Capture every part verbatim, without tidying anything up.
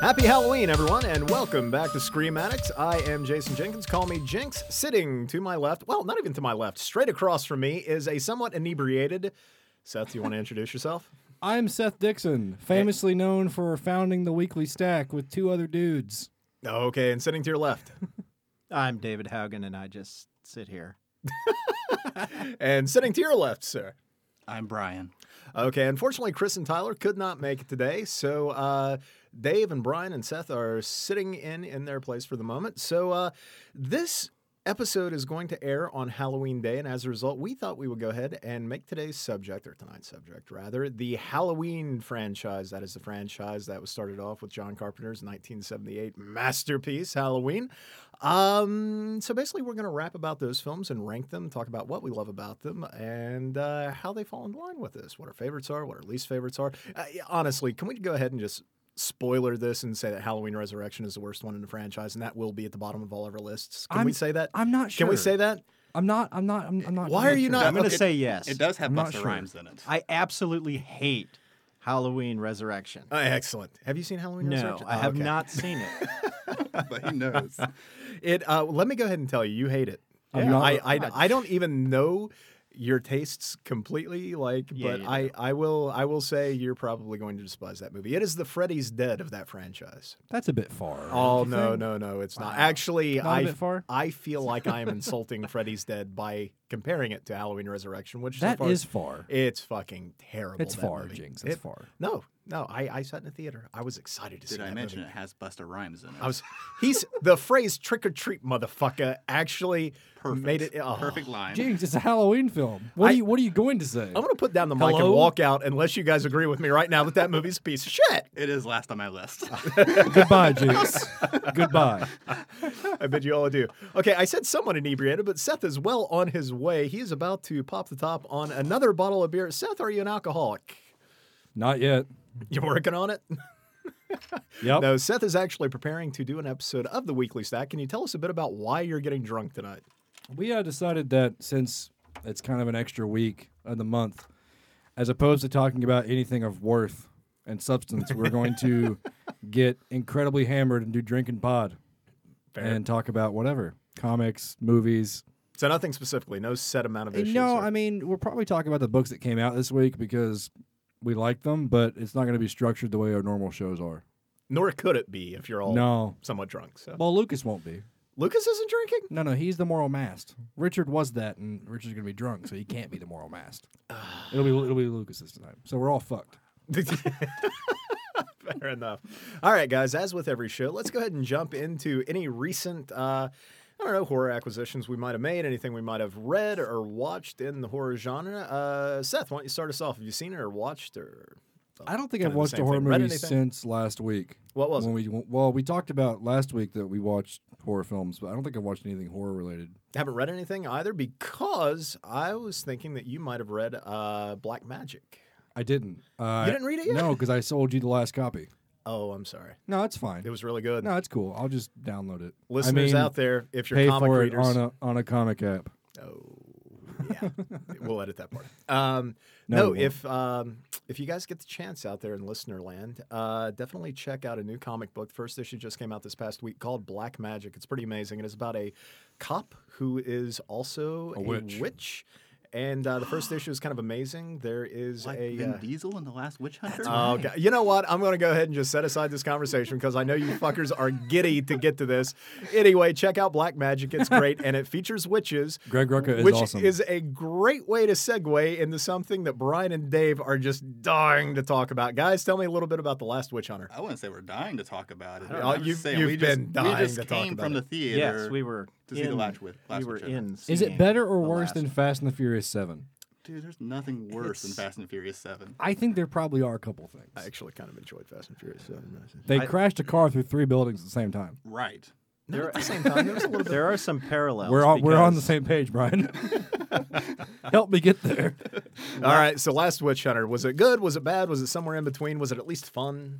Happy Halloween, everyone, and welcome back to Scream Addicts. I am Jason Jenkins. Call me Jinx. Sitting to my left, well, not even to my left, straight across from me is a somewhat inebriated Seth. Do you want to introduce yourself? I'm Seth Dixon, famously known for founding the Weekly Stack with two other dudes. Okay, and sitting to your left. I'm David Haugen, and I just sit here. And sitting to your left, sir. I'm Brian. Okay, unfortunately, Chris and Tyler could not make it today, so uh, Dave and Brian and Seth are sitting in in their place for the moment. So uh, this episode is going to air on Halloween Day, and as a result, we thought we would go ahead and make today's subject, or tonight's subject, rather, the Halloween franchise. That is the franchise that was started off with John Carpenter's nineteen seventy-eight masterpiece, Halloween. Um, so basically, we're going to rap about those films and rank them, talk about what we love about them, and uh, how they fall in line with us, what our favorites are, what our least favorites are. Uh, honestly, can we go ahead and just spoiler this and say that Halloween Resurrection is the worst one in the franchise, and that will be at the bottom of all of our lists? Can I'm, we say that? I'm not sure. Can we say that? I'm not. I'm not. I'm, I'm not. Why I'm are you sure. not? I'm going to okay. say yes. It does have I'm not Busta sure. Rhymes in it. I absolutely hate Halloween Resurrection. Uh, excellent. Have you seen Halloween No, Resurrection? I have Okay. not seen it. But he knows. It. Uh, let me go ahead and tell you, you hate it. I'm Yeah, not- I, I, I don't even know your tastes completely, like, Yeah, but you I, do. I will I will say you're probably going to despise that movie. It is the Freddy's Dead of that franchise. That's a bit far. Oh don't you no think? no no, it's not. Actually, Not a I bit far? I feel like I am insulting Freddy's Dead by comparing it to Halloween Resurrection, which That so far, is far. it's fucking terrible. It's that far, movie. Jinx. It's It- far. No no, I, I sat in the theater. I was excited to see Did I that mention movie. it has Busta Rhymes in it? I was. He's the phrase "trick or treat, motherfucker" actually Perfect. made it. Oh. Perfect line. Jinx, it's a Halloween film. What I- are you? What are you going to say? I'm going to put down the mic and Hello? walk out unless you guys agree with me right now that that movie's a piece of shit. It is last on my list. Goodbye, Jinx. Goodbye. I bid you all adieu. Okay, I said somewhat inebriated, but Seth is well on his way. He is about to pop the top on another bottle of beer. Seth, are you an alcoholic? Not yet. You're working on it? Yep. No, Seth is actually preparing to do an episode of the Weekly Stack. Can you tell us a bit about why you're getting drunk tonight? We uh, decided that since it's kind of an extra week of the month, as opposed to talking about anything of worth and substance, we're going to get incredibly hammered and do drinking pod Fair. and talk about whatever comics, movies. So nothing specifically, no set amount of issues. No, or- I mean we'll probably talk about the books that came out this week because we like them, but it's not going to be structured the way our normal shows are. Nor could it be if you're all No. somewhat drunk. So Well, Lucas won't be. Lucas isn't drinking? No, no, he's the moral mast. Richard was that, and Richard's going to be drunk, so he can't be the moral mast. it'll be it'll be Lucas this time. So we're all fucked. Fair enough. All right, guys, as with every show, let's go ahead and jump into any recent, uh, I don't know, horror acquisitions we might have made, anything we might have read or watched in the horror genre. Uh, Seth, why don't you start us off? Have you seen it or watched or? I don't think Kind of I've the watched a same horror thing. Read movie anything? since last week. What was when it? we well we talked about last week that we watched horror films, but I don't think I've watched anything horror related. Haven't read anything either because I was thinking that you might have read uh, Black Magic. I didn't. Uh, You didn't read it yet? No, because I sold you the last copy. Oh, I'm sorry. No, it's fine. It was really good. No, it's cool. I'll just download it. Listeners I mean, out there, if you're pay comic for readers, it on a on a comic app. Oh, yeah. We'll edit that part. Um, No, no, we won't. if um, if you guys get the chance out there in listener land, uh, definitely check out a new comic book. The first issue just came out this past week called Black Magic. It's pretty amazing. It is about a cop who is also A a, witch. witch. And uh, the first issue is kind of amazing. There is Like a. Vin uh, Diesel in The Last Witch Hunter? Oh, God. You know what? I'm going to go ahead and just set aside this conversation because I know you fuckers are giddy to get to this. Anyway, check out Black Magic. It's great, and it features witches. Greg Rucka is which awesome. is a great way to segue into something that Brian and Dave are just dying to talk about. Guys, tell me a little bit about The Last Witch Hunter. I wouldn't say we're dying to talk about it. Oh, I'm just you've- saying, you've we been just, dying we just to talk came about from it. the theater Yes, we were to see in, The Last Witch, Last we were Witch Hunter. in. Is it seeing better or the worse last than one. Fast and the Furious Seven? Dude, there's nothing worse than It's- Fast and Furious seven. I think there probably are a couple things. I actually kind of enjoyed Fast and Furious seven. They I- crashed a car through three buildings at the same time. Right. Not at the same time. There was a little bit. There are some parallels. We're on, we're on the because same page, Brian. Help me get there. All right, so Last Witch Hunter. Was it good? Was it bad? Was it somewhere in between? Was it at least fun?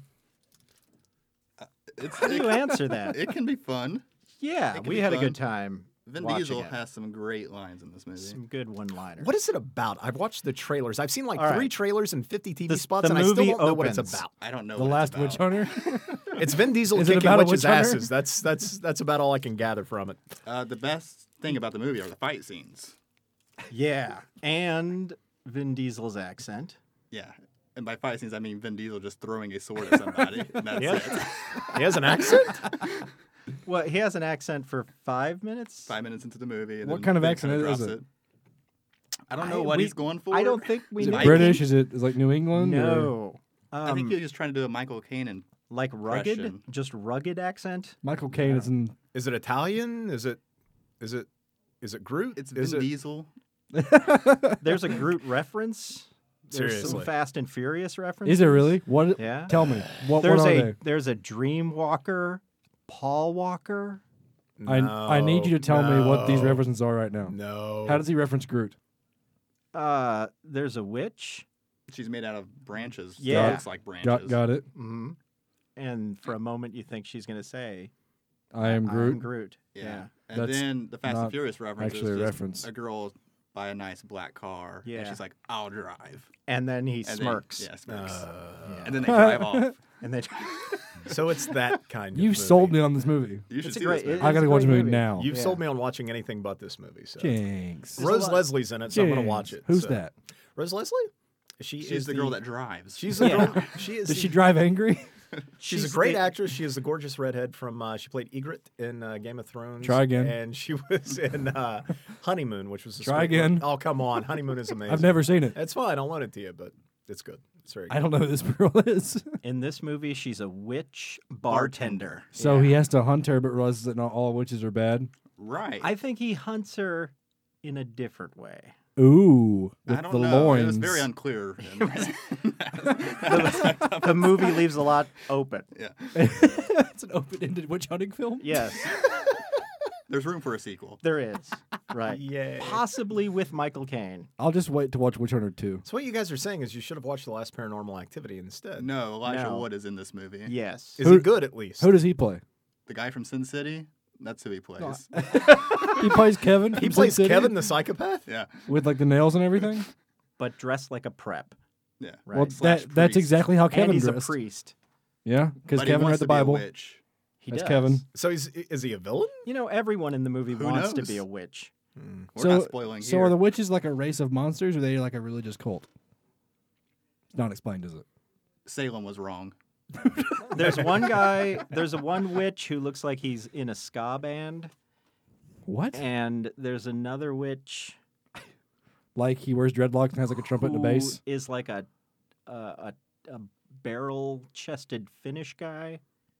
It's, How do you answer that? It can be fun. Yeah, it can we be had a fun. good time. Vin watching Diesel it. has some great lines in this movie. Some good one-liners. What is it about? I've watched the trailers. I've seen like All three right. trailers and fifty T V The- spots, the and I still movie don't know what it's opens. about. I don't know The what Last it's Witch about. Hunter. It's Vin Diesel Is it kicking about a witches' witch hunter? asses. That's that's that's about all I can gather from it. Uh, the best thing about the movie are the fight scenes. Yeah, and Vin Diesel's accent. Yeah. And by fight scenes, I mean Vin Diesel just throwing a sword at somebody. And that's Yeah. it. He has an accent. Well, he has an accent for five minutes. Five minutes into the movie. And What then kind of Vin accent kinda is drops it? I don't know I- what we- he's going for. I don't think we Is it know. British? Is it is it like New England? or- No. I Um, think he was just trying to do a Michael Caine and like rugged, impression. just rugged accent. Michael Caine is in. Is it Italian? Is it is it is it Groot? it's is Vin it Diesel. There's a Groot reference. There's some Seriously. Fast and Furious references. Is it really? What? Yeah. Tell me. What? There's what are a they? there's a Dream Walker, Paul Walker. I I need you to tell me what these No. references are right now. No. How does he reference Groot? Uh, there's a witch. She's made out of branches. Yeah. It looks like branches. Got got it. Mm-hmm. And for a moment, you think she's going to say, I am Groot. I'm Groot. Yeah. Yeah. And That's then the Fast not and Furious reference actually a is just reference. a girl by a nice black car. Yeah. And she's like, I'll drive. And then he And then- smirks. yeah, smirks. Uh, And then they drive off. And then So it's that kind of You movie. sold me on this movie. You should It's a see great- this movie. it- I It's gotta a watch the great movie movie. now. You've Yeah. sold me on watching anything but this movie. So Jinx. There's a Rose lot- Leslie's in it, so I'm gonna Jinx. watch it. Who's so. that? Rose Leslie? She She's is the girl that drives. She's the Yeah. girl. She is. Does the- she drive angry? She's, She's a great the- actress. She is the gorgeous redhead from. Uh, she played Ygritte in uh, Game of Thrones. Try again. And she was in uh, Honeymoon, which was a Try sweet again. movie. Oh come on, Honeymoon is amazing. I've never seen it. It's fine. I'll loan it to you, but it's good. It's very good. I don't know who this girl is. in this movie, she's a witch bartender. So Yeah. he has to hunt her, but realizes that not all witches are bad. right. I think he hunts her in a different way. Ooh, with I don't the know. loins. It was very unclear. the, the movie leaves a lot open. yeah. It's an open-ended witch hunting film. Yes, There's room for a sequel. there is. Right. Yay. Possibly with Michael Caine. I'll just wait to watch Witch Hunter two. So what you guys are saying is you should have watched the last Paranormal Activity instead. No, Elijah No. Wood is in this movie. Yes. Is Who- he good at least? Who does he play? The guy from Sin City, that's who he plays. He plays Kevin. he from Sin plays City Kevin the psychopath. Yeah. with like the nails and everything. But dressed like a prep. Yeah. Right. Well, Slash that that's priest. exactly how Kevin and he's dressed. a priest. Yeah, because But he Kevin wants read the to be a Bible. witch. He That's does. Kevin. So he's is he a villain? You know, everyone in the movie Who wants to knows? be a witch. We're so, not spoiling so here. are the witches like a race of monsters, or are they like a religious cult? It's not explained, is it? Salem was wrong. There's one guy, there's a one witch who looks like he's in a ska band, What? and there's another witch Like he wears dreadlocks and has like a trumpet and a who bass? is like a a, a, a barrel-chested Finnish guy.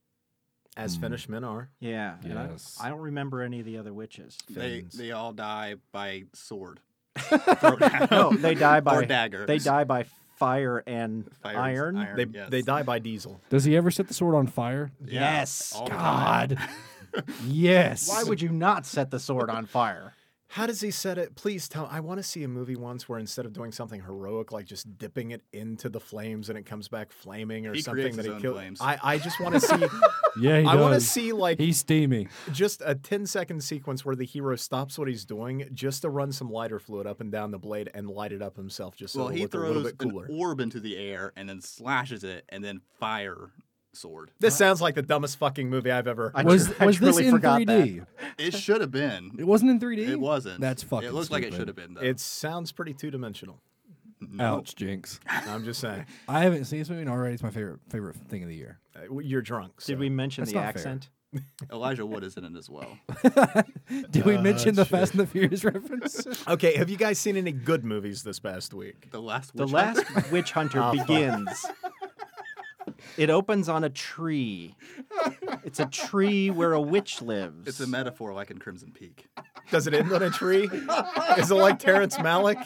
As Finnish men are. Yeah. and I- Yes. I, don't remember any of the other witches. They Fins. they all die by sword. Thrown at No, them. they die by or dagger. They die by fire and Fire- iron. iron. They yes. they die by diesel. Does he ever set the sword on fire? Yeah, Yes. all the time. God. Yes. Why would you not set the sword on fire? How does he set it? Please tell. I want to see a movie once where instead of doing something heroic, like just dipping it into the flames and it comes back flaming or He something creates that his he own killed. flames. I, I just want to see. Yeah, he I want to does. see like He's steamy. just a ten second sequence where the hero stops what he's doing just to run some lighter fluid up and down the blade and light it up himself, just so Well, it'll he look a little throws bit cooler. an orb into the air and then slashes it and then fire sword. This sounds like the dumbest fucking movie I've ever. I Was tr- I was this truly in forgot three D? It should have been. It wasn't in three D. It wasn't. That's fucking It looks like it stupid. should have been though. It sounds pretty two dimensional. No. Ouch, jinx. I'm just saying. I haven't seen this movie and already it's my favorite favorite thing of the year. Uh, You're drunk. Did so- we mention That's the not fair. accent? Elijah Wood is in it as well. Did we Uh, mention the shit. Fast and the Furious reference? Okay, have you guys seen any good movies this past week? The last. The Witch last Hunter? witch hunter Oh, fuck. begins. It opens on a tree. It's a tree where a witch lives. It's a metaphor like in Crimson Peak. Does it end on a tree? Is it like Terrence Malick?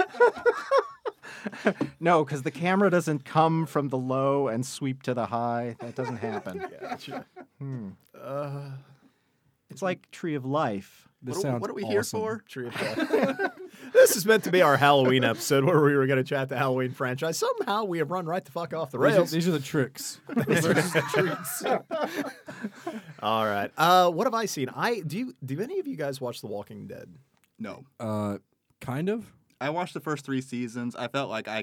No, because the camera doesn't come from the low and sweep to the high. That doesn't happen. Gotcha. Uh, It's like Tree of Life. This What, are- sounds what are we here awesome. for? Tree of Life. This is meant to be our Halloween episode where we were going to chat the Halloween franchise. Somehow we have run right the fuck off the These are, rails. these are the tricks. These are just the treats. All right. Uh, what have I seen? I do. You, do any of you guys watch The Walking Dead? No. Uh, kind of. I watched the first three seasons. I felt like I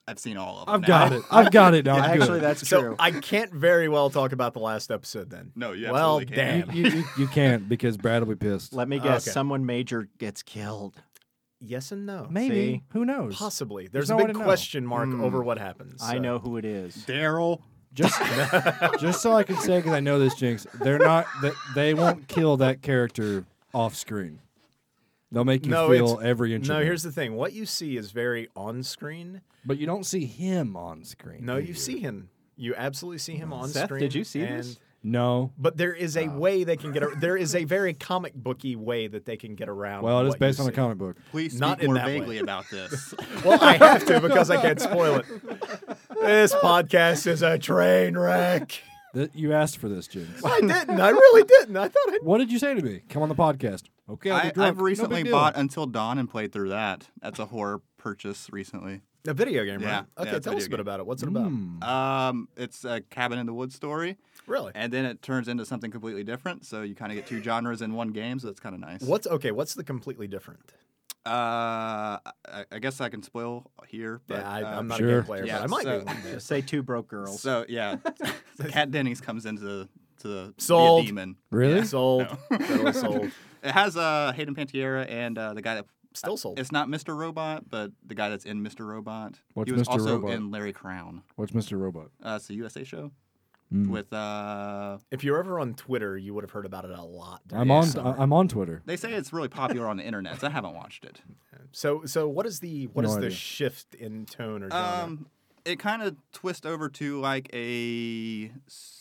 I've seen all of them. I've now. got it. I've got it now. Yeah, I'm good. actually, that's So true. I can't very well talk about the last episode then. No, you Well, absolutely can. damn. You, you, you can't because Brad will be pissed. Let me guess. Okay. Someone major gets killed. Yes and no. Maybe. See? Who knows? Possibly. There's no a way big to know. question mark Hmm. over what happens. I so. know who it is. Daryl. Just, just so I can say, because I know this, Jinx, they're not. That they won't kill that character off screen. They'll make you No, feel it's- every inch. No, of it. here's the thing. What you see is very on screen. But you don't see him on screen. No, do you see him. You absolutely see him on Seth, screen. did you see and, this? No. But there is a way they can get. A, there is a very comic booky way that they can get around. Well, it is what you based on a see. comic book. Please speak Not in more that way. vaguely about this. Well, I have to because I can't spoil it. This podcast is a train wreck. That you asked for this, Jinx. I didn't. I really didn't. I thought I. What did you say to me? Come on the podcast. Okay, I'll I, get drunk. I've No recently big deal. bought Until Dawn and played through that. That's a horror purchase recently. A video game, Yeah, right? Okay, yeah, it's a tell us video a bit game. about it. What's it about? Hmm. Um, it's a cabin in the woods story, Really? and then it turns into something completely different. So you kind of get two genres in one game. So it's kind of nice. What's okay? What's the completely different? Uh, I, I guess I can spoil here. But, yeah, I, uh, I'm not sure. a game player, Yeah, but I might so- be one day. Just say two broke girls. So yeah, Kat Dennings comes into the to the Sold. be a demon. Really? Yeah. Sold. No. Totally sold. It has uh, Hayden Panettiere and uh, the guy that Still sold. it's not Mister Robot, but the guy that's in Mister Robot. What's he was Mister also Robot? in Larry Crown. What's Mister Robot? Uh, it's a U S A show Mm. with. Uh, If you're ever on Twitter, you would have heard about it a lot. during I'm the on. summer. I'm on Twitter. they say it's really popular on the internet. So I haven't watched it. So, so what is the what No is the idea. shift in tone or genre? Um, it kind of twists over to like a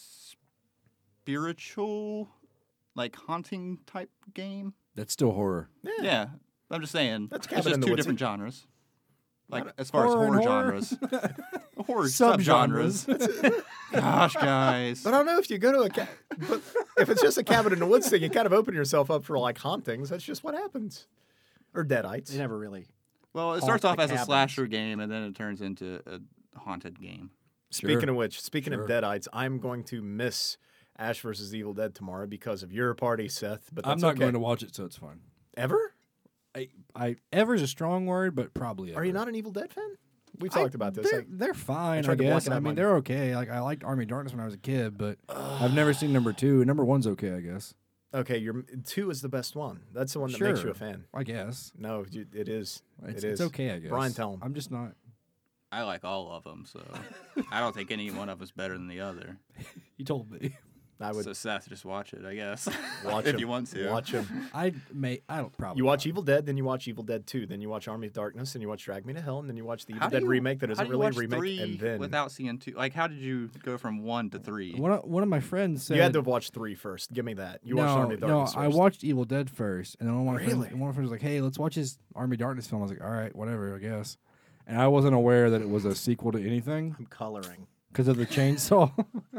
spiritual, like haunting type game. That's still horror. Yeah, I'm just saying. That's it's Cabin just in the two Woodsy. different genres. Like as far as Horror and horror, horror? genres, horror Subgenres. subgenres. Gosh, guys. But I don't know if you go to a ca- but if it's just a cabin in the woods thing, you kind of open yourself up for like hauntings. That's just what happens. Or deadites. They never really. Well, it haunt starts off the as a cabins. slasher game, and then it turns into a haunted game. Speaking Sure. of which, speaking Sure. of deadites, I'm going to miss Ash versus Evil Dead tomorrow because of your party, Seth. But that's I'm not okay. going to watch it, so it's fine. ever. I, I ever is a strong word, but probably. Ever. Are you not an Evil Dead fan? We've I- talked about this. They're, I- they're fine, I, tried to block guess. it out I mean, my- they're okay. Like I liked Army of Darkness when I was a kid, but I've never seen number two. Number one's okay, I guess. okay, your two is the best one. That's the one that makes you Sure. a fan. I guess No, you- it is. it's, it it's is. okay. I guess. Brian, tell 'em. I'm just not. I like all of them, so I don't think any one of us better than the other. You told me. I would So Seth, just watch it, I guess. watch if him. you want to. Watch him. I may. I don't probably. You watch not. Evil Dead, then you watch Evil Dead two, then you watch Army of Darkness, then you watch Drag Me to Hell, and then you watch the Evil How do Dead you- remake that how isn't do you really a watch remake, three and then without seeing two? Like, how did you go from one to three? One of, one of my friends said you had to watch three first. Give me that. You no, watched Army of no. Darkness I first. watched Evil Dead first, and then one of my Really? friends, one of my friends was like, "Hey, let's watch his Army of Darkness film." I was like, "All right, whatever, I guess." And I wasn't aware that it was a sequel to anything I'm coloring. because of the chainsaw.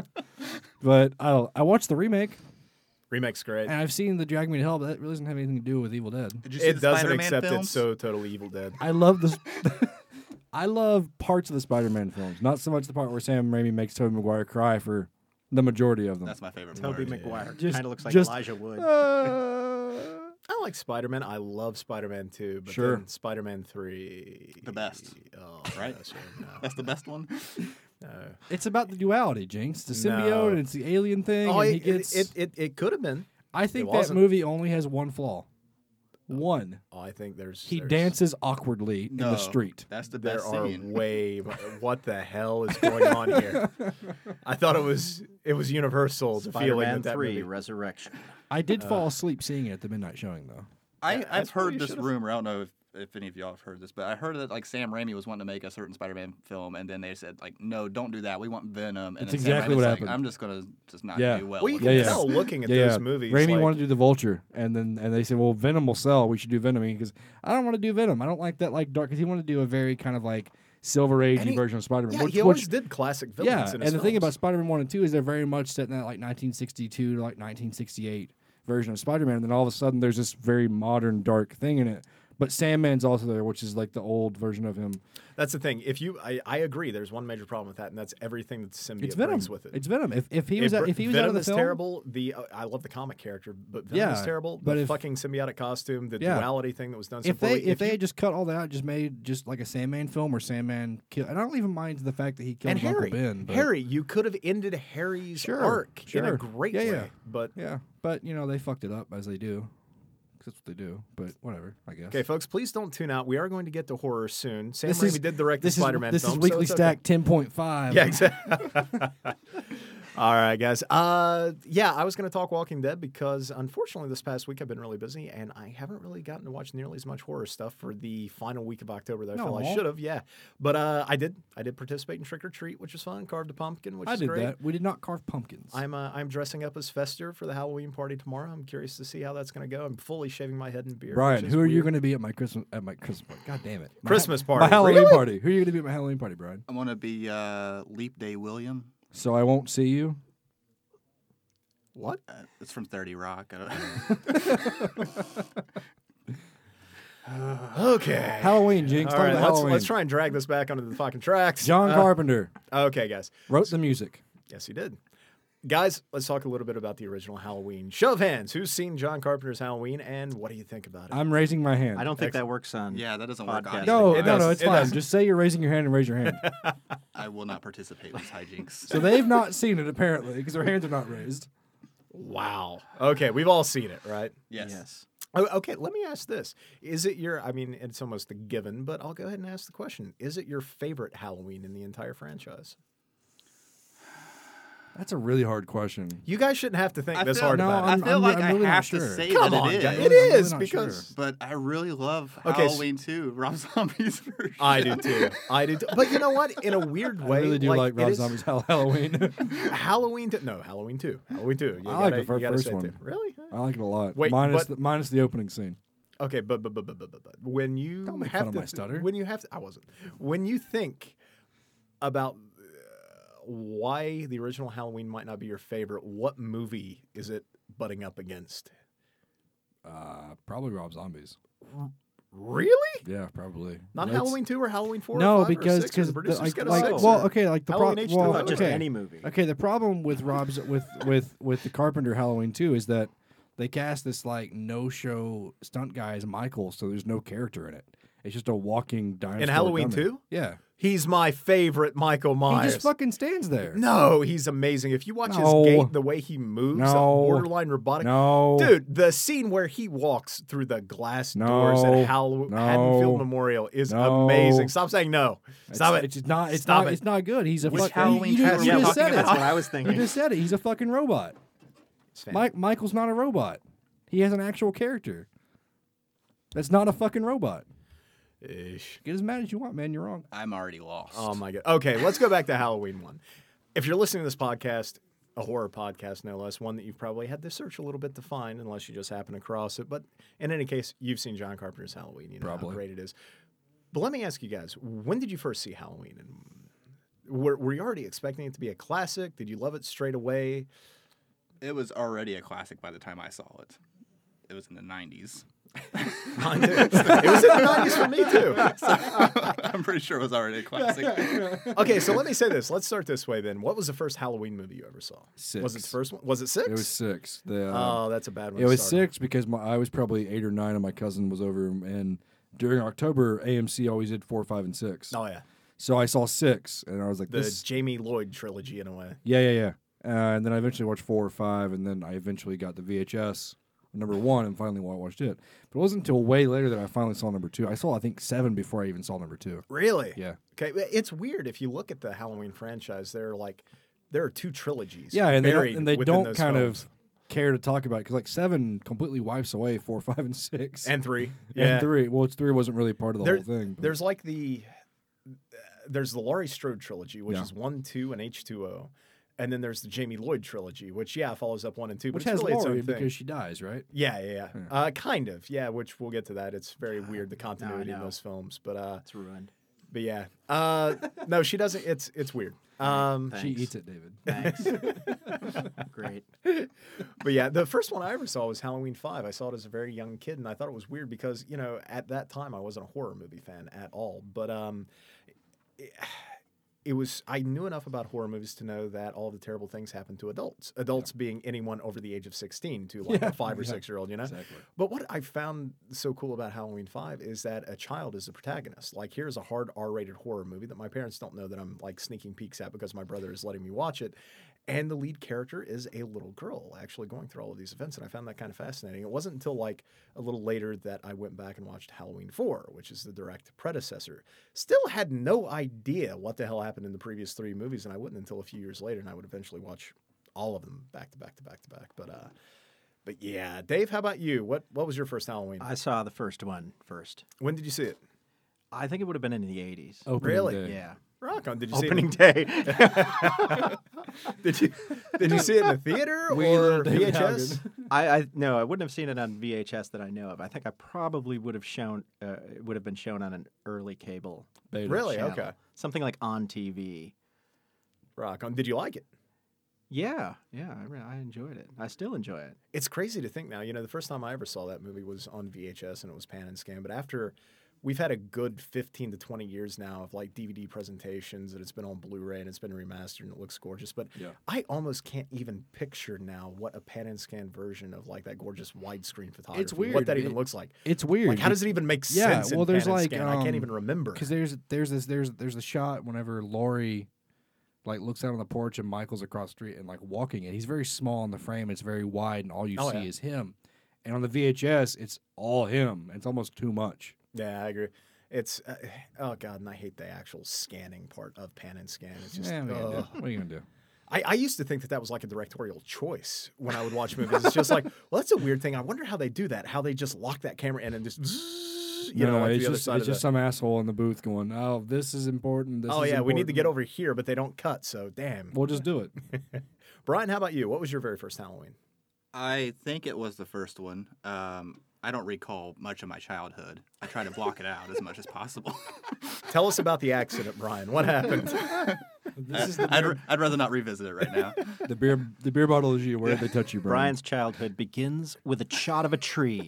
But I don't. I watched the remake, Remake's great. and I've seen the Drag Me to Hell, but that really doesn't have anything to do with Evil Dead. Did you see It the doesn't, Spider-Man except films? it's so totally Evil Dead. I love this. I love parts of the Spider-Man films, not so much the part where Sam Raimi makes Tobey Maguire cry for the majority of them. That's my favorite Toby part. Maguire Just- kind of looks like just- Elijah Wood. Uh, I like Spider-Man. I love Spider-Man two, but Sure. then Spider-Man three. The best. Oh, Right? gosh, no, That's the best one. no. it's about the duality, Jinx. The symbiote No. and it's the alien thing. Oh, and it, he gets. it, it, it could have been. I think it that wasn't. movie only has one flaw. One. Oh, I think there's. He there's, dances awkwardly in No, the street. That's the There best are scene. way. What the hell is going on here? I thought it was it was universal the feeling Spider-Man that that three, movie. Resurrection. I did fall asleep seeing it at the midnight showing, though. I, Yeah, I've that's what heard you this should've- rumor. I don't know if, if any of y'all have heard this, but I heard that like Sam Raimi was wanting to make a certain Spider-Man film, and then they said like, no, don't do that. We want Venom. And That's then Sam exactly Raimi's what like, happened. I'm just gonna just not Yeah. do well. Well, you with can Yeah, this. yeah. tell looking at yeah, those yeah. movies. Raimi like, wanted to do the Vulture, and then and they said, "Well, Venom will sell. We should do Venom." Because I don't want to do Venom. I don't like that like dark. Because he wanted to do a very kind of like Silver Age And he- version of Spider-Man. yeah, which, he always which- did classic villains. yeah. in And his the thing films. about Spider-Man one and two is they're very much set in that like nineteen sixty-two to like nineteen sixty-eight version of Spider-Man. And then all of a sudden, there's this very modern dark thing in it. But Sandman's also there, which is like the old version of him. That's the thing. If you, I, I agree. There's one major problem with that, and that's everything that the symbiote It's Venom. brings with it. It's Venom. If if he was It out, br- if he was Venom out of the is film, terrible. The uh, I love the comic character, but Venom Yeah, is terrible. The but if- fucking symbiotic costume, the Yeah. duality thing that was done so if they poorly. if, they you- had just cut all that out, just made just like a Sandman film where Sandman kill, and I don't even mind the fact that he killed and his Harry, Uncle Ben. But, Harry, you could have ended Harry's Sure, arc in a sure. great Yeah, way, yeah. but. yeah, but you know they fucked it up as they do. 'Cause that's what they do. But whatever, I guess. Okay, folks, please don't tune out. We are going to get to horror soon. Sam This Raimi is- did direct This the is Spider-Man this film. is so Weekly it's okay. Stack ten point five. Yeah, exactly. All right, guys. Uh, yeah, I was going to talk Walking Dead because unfortunately this past week I've been really busy and I haven't really gotten to watch nearly as much horror stuff for the final week of October that I feel I Aw. should have. Yeah, but uh, I did. I did participate in Trick or Treat, which was fun. Carved a pumpkin, which I is did great. that. We did not carve pumpkins. I'm uh, I'm dressing up as Fester for the Halloween party tomorrow. I'm curious to see how that's going to go. I'm fully shaving my head and beard. Brian, which is who are you weird. going to be at my Christmas at my Christmas party? God damn it, My- Christmas party, my Halloween really? party. Who are you going to be at my Halloween party, Brian? I'm gonna be uh, Leap Day William. So I won't see you. What? Uh, it's from thirty Rock. I don't Okay. Halloween, Jinx. All Talk right, about let's, Halloween. let's try and drag this back onto the fucking tracks. John Uh, Carpenter Okay, guys. wrote the music. Yes, he did. Guys, let's talk a little bit about the original Halloween. Show of hands. Who's seen John Carpenter's Halloween, and what do you think about it? I'm raising my hand. I don't think Excellent. that works on. yeah, that doesn't work. Podcast. On No, It no, does. no, it's It fine. does. Just say you're raising your hand and raise your hand. I will not participate in this hijinks. So they've not seen it apparently because their hands are not raised. Wow. Okay, we've all seen it, right? yes. Yes. Oh, okay, let me ask this. Is it your, I mean, it's almost a given, but I'll go ahead and ask the question. Is it your favorite Halloween in the entire franchise? That's a really hard question. You guys shouldn't have to think I this feel- hard no, about I it. I'm- feel I'm like re- I'm I really not have to sure. say Come that on, it guys. is. It I'm really is not because sure. But I really love Okay, s- Halloween too. Rob Zombie's version. I do too. I do too. But you know what? In a weird I way, really do like, it Rob is- Zombie's Hall- Halloween. Halloween two. No, Halloween two. Halloween two. You I like gotta, the fir- you gotta first say one. two. Really? I like it a lot. Wait, minus but- the, minus the opening scene. Okay, but but but but but, but, but when you Don't make have fun of to my stutter. when you have to, I wasn't. When you think about uh, why the original Halloween might not be your favorite, what movie is it butting up against? Uh, probably Rob Zombies. Really? Yeah, probably. Not It's- Halloween two or Halloween four? No, or five because or six, or because the producers like, got a like six, well or- okay like the Halloween pro- H two O. well, Not just okay. any movie. Okay, the problem with Rob's with with with the Carpenter Halloween two is that they cast this like no-show stunt guy as Michael, so there's no character in it. It's just a walking dinosaur. In Halloween dummy. two? Yeah, He's my favorite Michael Myers. he just fucking stands there. No, he's amazing. If you watch No. his gait, the way he moves, uh, No. borderline robotic. No, Dude, the scene where he walks through the glass doors No. at Hall- No. Haddonfield Memorial is No. amazing. Stop saying no. It's- Stop it. It's just not. It's Stop not. it. It's not good. He's a Which fucking. Halloween you, you, two you are we just talking said it. That's what I was You thinking. just said it. He's a fucking robot. It's fan- Mike Michael's not a robot. He has an actual character. That's not a fucking robot. Ish. Get as mad as you want, man. You're wrong. I'm already lost. Oh my god. Okay, let's go back to Halloween one. If you're listening to this podcast, a horror podcast no less, one that you've probably had to search a little bit to find, unless you just happen across it. But in any case, you've seen John Carpenter's Halloween. You know Probably. how great it is. But let me ask you guys: when did you first see Halloween? And were, were you already expecting it to be a classic? Did you love it straight away? It was already a classic by the time I saw it. It was in the nineties. Mine too. It was in the nineties for me too. I'm pretty sure it was already a classic. Okay, so let me say this. Let's start this way then. What was the first Halloween movie you ever saw? Six. Was it the first one? Was it six? It was six. The, uh, Oh, that's a bad one. it to was start on. six because my, I was probably eight or nine, and my cousin was over, and during October, A M C always did four, five, and six. Oh yeah, So I saw six, and I was like, the "This." Jamie Lloyd trilogy in a way. Yeah, yeah, yeah. Uh, and then I eventually watched four or five, and then I eventually got the V H S number one, and finally wa- watched it. But it wasn't until way later that I finally saw number two. I saw, I think, seven before I even saw number two. Really? Yeah. Okay, it's weird if you look at the Halloween franchise. There are like there are two trilogies. Yeah, and they buried don't, and they within don't those kind films. of care to talk about it because like seven completely wipes away four, five, and six, and three. And Yeah, three. Well, it's three wasn't really part of the There- whole thing. but- There's like the uh, there's the Laurie Strode trilogy, which Yeah. is one, two, and H two O, and then there's the Jamie Lloyd trilogy, which yeah follows up one and two, which but has it's really its Laurie own thing. because she dies, right? Yeah, yeah, yeah. Uh, kind of, yeah. Which we'll get to that. It's very weird the continuity in know. those films, but uh, It's ruined. But yeah, uh, no, she doesn't. It's it's weird. Um, She Thanks. eats it, David. Thanks. Great. but yeah, the first one I ever saw was Halloween five. I saw it as a very young kid, and I thought it was weird because you know at that time I wasn't a horror movie fan at all. But um, it, it was I knew enough about horror movies to know that all the terrible things happen to adults. Adults being anyone over the age of sixteen to like Yeah. a five or Yeah. six year old, you know. Exactly. But what I found so cool about Halloween five is that a child is the protagonist. Like, here's a hard R rated horror movie that my parents don't know that I'm like sneaking peeks at because my brother is letting me watch it. And the lead character is a little girl actually going through all of these events. And I found that kind of fascinating. It wasn't until like a little later that I went back and watched Halloween four, which is the direct predecessor. Still had no idea what the hell happened in the previous three movies. And I wouldn't until a few years later. And I would eventually watch all of them back to back to back to back. But, uh, But yeah, Dave, how about you? What what was your first Halloween? I saw the first one first. When did you see it? I think it would have been in the eighties. Opening Really? day. Yeah. Rock on. Did you Opening see it? day. Did you did you see it in the theater Wee or little David V H S? I, I no, I wouldn't have seen it on V H S that I know of. I think I probably would have shown uh, it would have been shown on an early cable Beta. Really? channel. Okay. Something like on T V. Rock on. Did you like it? Yeah, yeah, I, re- I enjoyed it. I still enjoy it. It's crazy to think now. You know, the first time I ever saw that movie was on V H S and it was pan and scan. But after we've had a good fifteen to twenty years now of like D V D presentations and it's been on Blu-ray and it's been remastered and it looks gorgeous. But Yeah. I almost can't even picture now what a pan and scan version of like that gorgeous widescreen photography, what weird. that even It- looks like. It's weird. Like, how does it even make Yeah, sense? well, in there's pan and like, scan? I can't um, even remember. Because there's there's this there's there's the shot whenever Laurie like looks out on the porch and Michael's across the street and like walking it. He's very small in the frame. It's very wide, and all you Oh, see yeah. is him. And on the V H S, it's all him. It's almost too much. Yeah, I agree. It's uh, oh god, and I hate the actual scanning part of pan and scan. It's just Yeah, what, are you gonna ugh. do? What are you gonna do? I, I used to think that that was like a directorial choice when I would watch movies. It's just like, well, that's a weird thing. I wonder how they do that. How they just lock that camera in and just, zzz, you no, know, like it's the other just side it's of just the. some asshole in the booth going, "Oh, this is important. This Oh is yeah, we need to get important." over here, but they don't cut. So damn. We'll just do it. Brian, how about you? What was your very first Halloween? I think it was the first one. Um, I don't recall much of my childhood. I try to block it out as much as possible. Tell us about the accident, Brian. What happened? This is the I'd, beer, r- I'd rather not revisit it right now. the beer the beer bottle is you. Where did they touch you, Brian? Brian's childhood begins with a shot of a tree.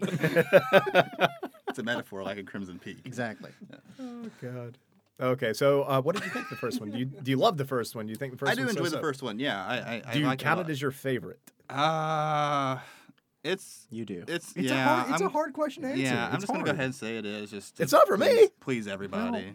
It's a metaphor like in Crimson Peak. Exactly. Oh god. Okay, so uh, what did you think of the first one? Do you do you love the first one? Do you think the first? I do one's enjoy so the so? first one. Yeah, I, I, I Do you like count it, it as your favorite? as? Uh, it's You do. it's It's yeah. a hard, it's I'm, a hard question to answer. Yeah, I'm It's just gonna go hard. ahead and say it is just. to It's not for me. please, Please everybody.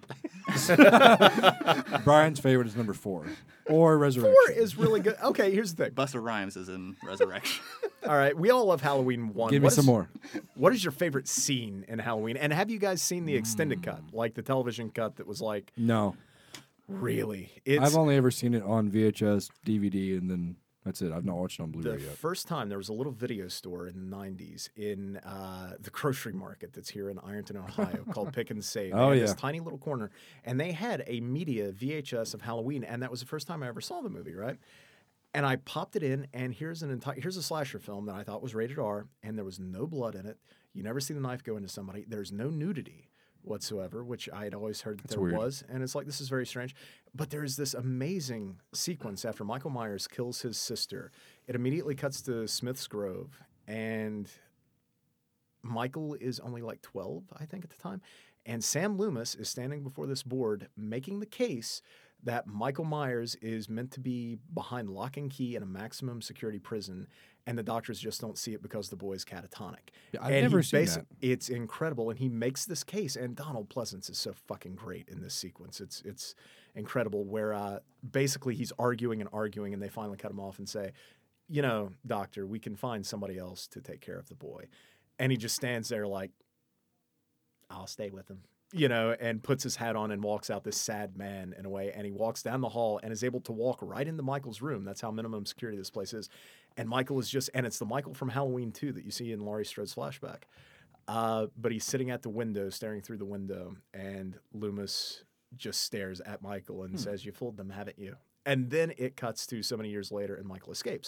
Brian's favorite is number four or Resurrection. Four is really good. Okay, here's the thing. Busta Rhymes is in Resurrection. All right, we all love Halloween one. Give me What some is- more. What is your favorite scene in Halloween? And have you guys seen the extended cut, like the television cut that was like No, really? It's I've only ever seen it on V H S, D V D, and then that's it. I've not watched it on the Blu-ray yet. first time there was a little video store in the nineties in uh, the grocery market that's here in Ironton, Ohio, called Pick and Save. They Oh, had yeah. this tiny little corner, and they had a media V H S of Halloween, and that was the first time I ever saw the movie, right? And I popped it in, and here's an entire here's a slasher film that I thought was rated R, and there was no blood in it. You never see the knife go into somebody. There's no nudity whatsoever, which I had always heard that That's there weird. was, and it's like this is very strange. But there's this amazing sequence after Michael Myers kills his sister. It immediately cuts to Smith's Grove, and Michael is only like twelve, I think, at the time. And Sam Loomis is standing before this board making the case that Michael Myers is meant to be behind lock and key in a maximum security prison, and the doctors just don't see it because the boy's catatonic. Yeah, I've and never he seen basi- that. It's incredible, and he makes this case. And Donald Pleasance is so fucking great in this sequence. It's it's incredible. Where uh, basically he's arguing and arguing, and they finally cut him off and say, "You know, doctor, we can find somebody else to take care of the boy." And he just stands there like, "I'll stay with him." You know, and puts his hat on and walks out, this sad man in a way. And he walks down the hall and is able to walk right into Michael's room. That's how minimum security this place is. And Michael is just, and it's the Michael from Halloween two that you see in Laurie Strode's flashback. Uh, but he's sitting at the window, staring through the window, and Loomis just stares at Michael and says, "You fooled them, haven't you?" And then it cuts to so many years later, and Michael escapes.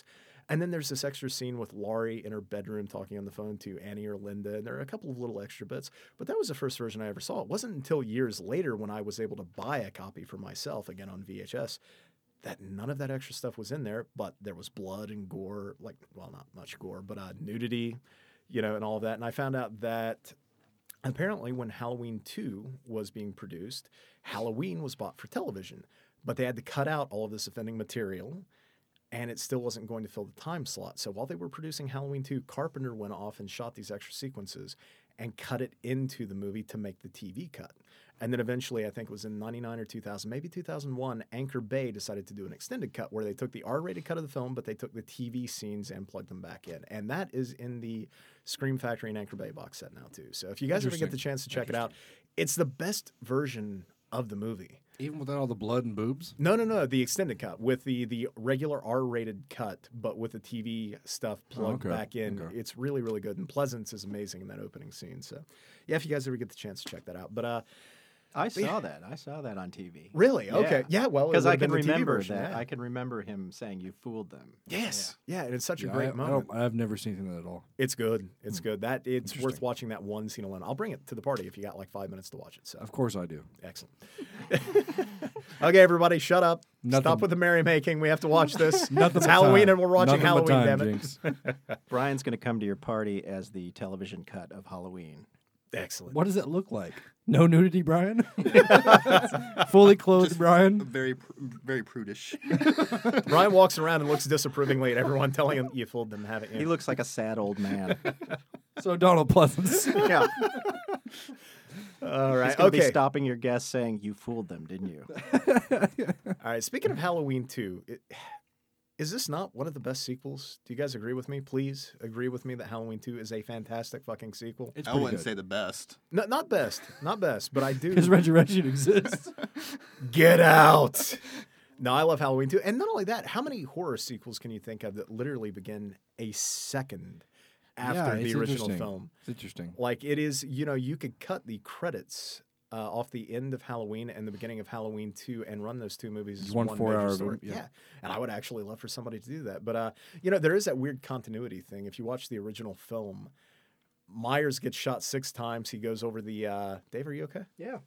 And then there's this extra scene with Laurie in her bedroom talking on the phone to Annie or Linda. And there are a couple of little extra bits. But that was the first version I ever saw. It wasn't until years later when I was able to buy a copy for myself, again on V H S, that none of that extra stuff was in there. But there was blood and gore, like, well, not much gore, but uh, nudity, you know, and all of that. And I found out that apparently when Halloween two was being produced, Halloween was bought for television. But they had to cut out all of this offending material. And it still wasn't going to fill the time slot. So while they were producing Halloween two, Carpenter went off and shot these extra sequences and cut it into the movie to make the T V cut. And then eventually, I think it was in ninety-nine or two thousand, maybe two thousand one, Anchor Bay decided to do an extended cut where they took the R-rated cut of the film, but they took the T V scenes and plugged them back in. And that is in the Scream Factory and Anchor Bay box set now, too. So if you guys ever get the chance to check it out, it's the best version of the movie. Even without all the blood and boobs? No, no, no. The extended cut with the, the regular R-rated cut, but with the T V stuff plugged okay. back in. Okay. It's really, really good. And Pleasance is amazing in that opening scene. So, yeah, if you guys ever get the chance to check that out. But uh, I saw that. I saw that on T V. really, okay, yeah. Well, it because I would've can been the T V remember version, that. yeah. I can remember him saying, "You fooled them." Yes, yeah, and it's such Yeah, a great I, I moment. don't, I've never seen anything like that at all. It's good. It's good. That it's worth Interesting. watching that one scene alone. I'll bring it to the party if you got like five minutes to watch it. So Of course I do. excellent. Okay, everybody, shut up. Nothing. Stop with the merrymaking. We have to watch this. Nothing It's but Halloween, time. and we're watching Nothing but Halloween. time, Damn it. Jinx. Brian's going to come to your party as the television cut of Halloween. Excellent. What does it look like? No nudity, Brian? Fully clothed, Brian? Very, pr- very prudish. Brian walks around and looks disapprovingly at everyone, telling him, "You fooled them, haven't you?" He looks like a sad old man. So Donald Pleasance. yeah. All right. He's going to Okay. be stopping your guests saying, "You fooled them, didn't you?" All right. Speaking of Halloween two, it, is this not one of the best sequels? Do you guys agree with me? Please agree with me that Halloween two is a fantastic fucking sequel. It's I pretty wouldn't good. say the best. No, not best. Not best, but I do. Because Resurrection exists. Get out. No, I love Halloween two. And not only that, how many horror sequels can you think of that literally begin a second after yeah, the it's original interesting. film? It's interesting. Like it is, you know, you could cut the credits uh, off the end of Halloween and the beginning of Halloween two and run those two movies as One one, four-hour major story. movie, yeah. Yeah. And I would actually love for somebody to do that. But, uh, you know, there is that weird continuity thing. If you watch the original film, Myers gets shot six times. He goes over the, uh, Dave, are you okay? Yeah.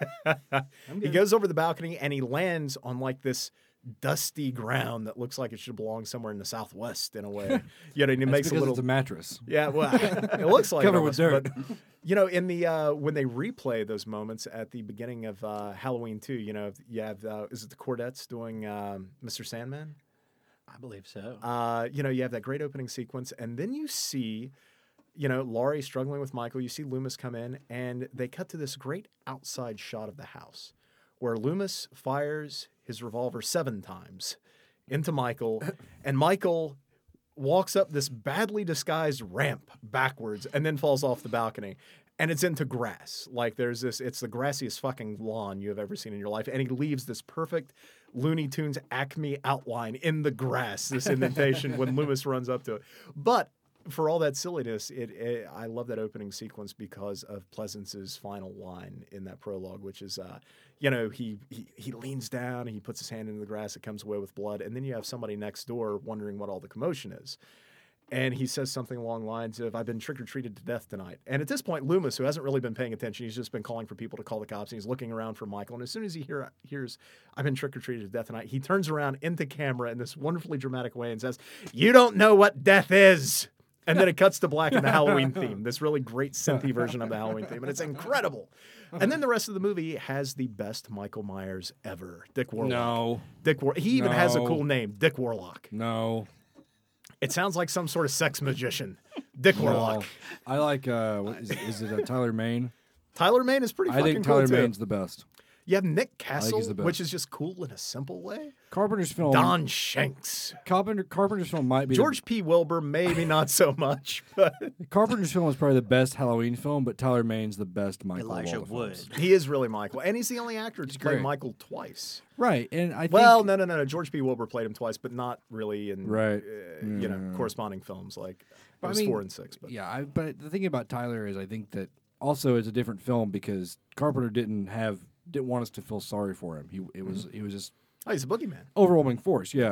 He goes over the balcony and he lands on like this dusty ground that looks like it should belong somewhere in the Southwest in a way. You know, and it That's makes a because little it's a mattress. yeah, well, it looks like it Covered with almost, dirt. But, you know, in the uh, when they replay those moments at the beginning of uh, Halloween two, you know, you have uh, is it the Cordettes doing um, Mister Sandman? I believe so. Uh, you know, you have that great opening sequence, and then you see, you know, Laurie struggling with Michael. You see Loomis come in, and they cut to this great outside shot of the house where Loomis fires his revolver seven times into Michael, and Michael walks up this badly disguised ramp backwards and then falls off the balcony. And it's into grass. Like there's this, it's the grassiest fucking lawn you have ever seen in your life. And he leaves this perfect Looney Tunes Acme outline in the grass, this indentation when Loomis runs up to it. But for all that silliness, it, it I love that opening sequence because of Pleasance's final line in that prologue, which is, uh, you know, he, he he leans down, he puts his hand into the grass, it comes away with blood, and then you have somebody next door wondering what all the commotion is. And he says something along the lines of, "I've been trick-or-treated to death tonight." And at this point, Loomis, who hasn't really been paying attention, he's just been calling for people to call the cops, and he's looking around for Michael. And as soon as he hear, hears, "I've been trick-or-treated to death tonight," he turns around into camera in this wonderfully dramatic way and says, "You don't know what death is." And then it cuts to black in the Halloween theme, this really great synthy version of the Halloween theme. And it's incredible. And then the rest of the movie has the best Michael Myers ever, Dick Warlock. No. Dick War- He even has a No. cool name, Dick Warlock. No. It sounds like some sort of sex magician. Dick Warlock. No. I like, uh, what is, it- is it uh, Tyler Maine? Tyler Mane is pretty I fucking think Tyler cool, too. Maine's the best. You have Nick he's Castle, the best. which is just cool in a simple way. Carpenter's film. Don Shanks. Carpenter, Carpenter's film might be George P. Wilbur, maybe not so much, but The, Carpenter's film is probably the best Halloween film, but Tyler Maine's the best Michael. of Elijah all the Wood. films. he is really Michael. And he's the only actor to play great. Michael twice. Right, and I think Well, no, no, no, no. George P. Wilbur played him twice, but not really in Right. uh, you know corresponding films like it But I was mean, four and six. But yeah, I, but the thing about Tyler is I think that also it's a different film because Carpenter didn't have didn't want us to feel sorry for him. He it was Mm-hmm. he was just oh, he's a boogeyman. overwhelming force, yeah.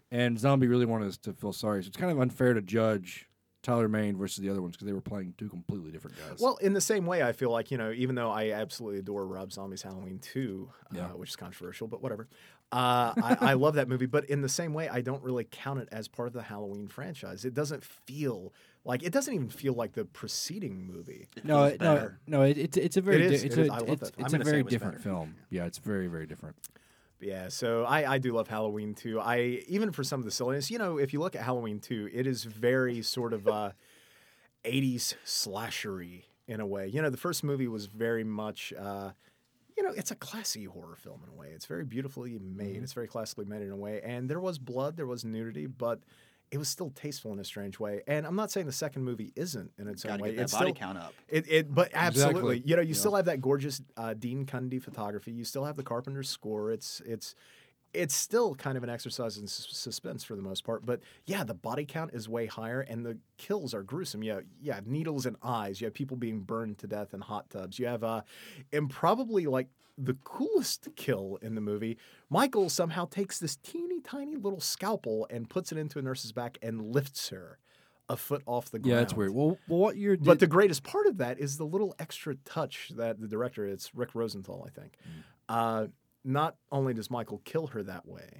and Zombie really wanted us to feel sorry. So it's kind of unfair to judge Tyler Mane versus the other ones because they were playing two completely different guys. Well, in the same way, I feel like, you know, even though I absolutely adore Rob Zombie's Halloween two, Yeah. uh, which is controversial, but whatever. Uh, I, I love that movie. But in the same way, I don't really count it as part of the Halloween franchise. It doesn't feel like, it doesn't even feel like the preceding movie. It no, feels it, no, better. no. It, it's it's a very It di- is, it's it a is. I love it's, that. I'm it's a gonna say very it was different better. film. Yeah, it's very very different. Yeah, so I, I do love Halloween two. I even for some of the silliness, you know, if you look at Halloween two, it is very sort of uh, eighties slashery in a way. You know, the first movie was very much, uh, you know, it's a classy horror film in a way. It's very beautifully made. Mm-hmm. It's very classically made in a way, and there was blood, there was nudity, but it was still tasteful in a strange way. And I'm not saying the second movie isn't in its Got own to way. get that It's body still, count up. it, it, but absolutely, Exactly. you know, you Yeah. still have that gorgeous uh, Dean Cundy photography. You still have the Carpenter's score. It's it's it's still kind of an exercise in s- suspense for the most part. But yeah, the body count is way higher, and the kills are gruesome. Yeah, yeah, needles in eyes. You have people being burned to death in hot tubs. You have, uh, and probably like the coolest kill in the movie, Michael somehow takes this teeny tiny little scalpel and puts it into a nurse's back and lifts her a foot off the ground. Yeah, it's weird. Well, well what year did But the greatest part of that is the little extra touch that the director, it's Rick Rosenthal, I think. Uh, not only does Michael kill her that way,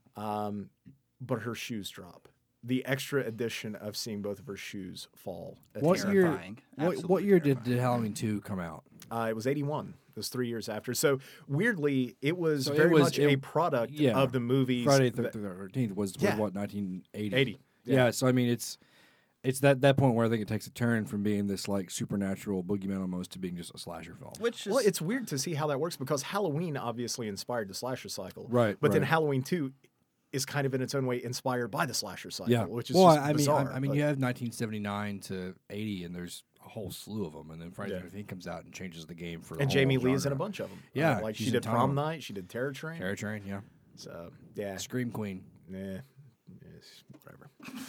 um, but her shoes drop. The extra addition of seeing both of her shoes fall. at What the same year- Terrifying. what, what Absolutely year did, terrifying. did Halloween two come out? Uh, it was eighty-one. It was three years after. So weirdly, it was So it very was- much it- a product yeah. of the movies. Friday that- the thirteenth was, was Yeah. what nineteen eighty. eighty. Yeah. So I mean, it's it's that that point where I think it takes a turn from being this like supernatural boogeyman almost to being just a slasher film. Which is Well, it's weird to see how that works because Halloween obviously inspired the slasher cycle. Right, But then right. Halloween two is kind of in its own way inspired by the slasher cycle, Yeah, which is well, just I mean, bizarre. I, I mean, but- you have nineteen seventy-nine to eighty, and there's a whole slew of them, and then Friday Yeah. the thirteenth comes out and changes the game for the and whole Jamie Lee is in a genre. bunch of them. Yeah, like she she's in did ton Prom of 'em. Night, she did Terror Train. Terror Train, yeah, So yeah, Scream Queen. yeah, yes, whatever.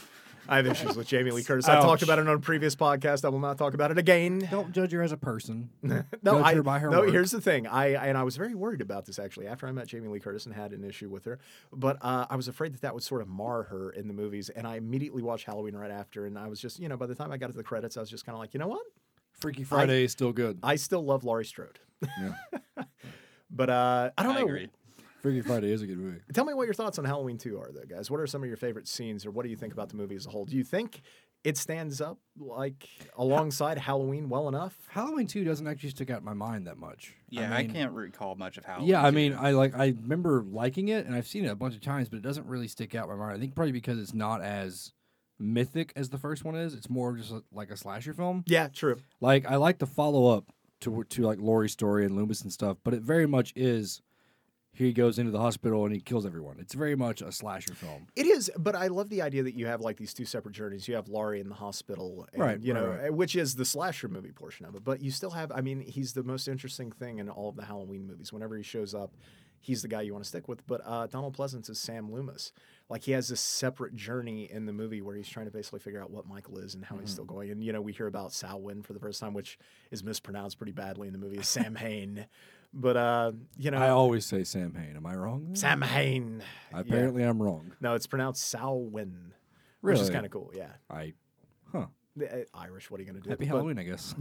I have issues with Jamie Lee Curtis. I've talked Ouch. about it on a previous podcast. I will not talk about it again. Don't judge her as a person. No, Judge I, her by her no. work. Here's the thing. I and I was very worried about this actually after I met Jamie Lee Curtis and had an issue with her. But uh, I was afraid that that would sort of mar her in the movies. And I immediately watched Halloween right after. And I was just, you know, by the time I got to the credits, I was just kind of like, you know what? Freaky Friday is still good. I still love Laurie Strode. Yeah. But uh, I don't I know. agree. Freaky Friday is a good movie. Tell me what your thoughts on Halloween two are, though, guys. What are some of your favorite scenes, or what do you think about the movie as a whole? Do you think it stands up like alongside Halloween well enough? Halloween two doesn't actually stick out in my mind that much. Yeah, I, mean, can't recall much of how. Yeah, I mean, I like I remember liking it, and I've seen it a bunch of times, but it doesn't really stick out in my mind. I think probably because it's not as mythic as the first one is. It's more just a, like a slasher film. Yeah, true. Like I like the follow up to to like Laurie's story and Loomis and stuff, but it very much is. He goes into the hospital and he kills everyone. It's very much a slasher film. It is, but I love the idea that you have like these two separate journeys. You have Laurie in the hospital, and, Right, You right, know, right. which is the slasher movie portion of it. But you still have, I mean, he's the most interesting thing in all of the Halloween movies. Whenever he shows up, he's the guy you want to stick with. But uh, Donald Pleasance is Sam Loomis. Like he has this separate journey in the movie where he's trying to basically figure out what Michael is and how he's still going. And you know, we hear about Salwyn for the first time, which is mispronounced pretty badly in the movie. Is Sam Hain, but uh, you know, I always say Sam Hain. Am I wrong? there? Sam Hain. Yeah. Apparently, I'm wrong. No, it's pronounced Salwyn, which is Really? kind of cool. Yeah. I, huh? The, uh, Irish, what are you going to do? Happy But- Halloween, I guess.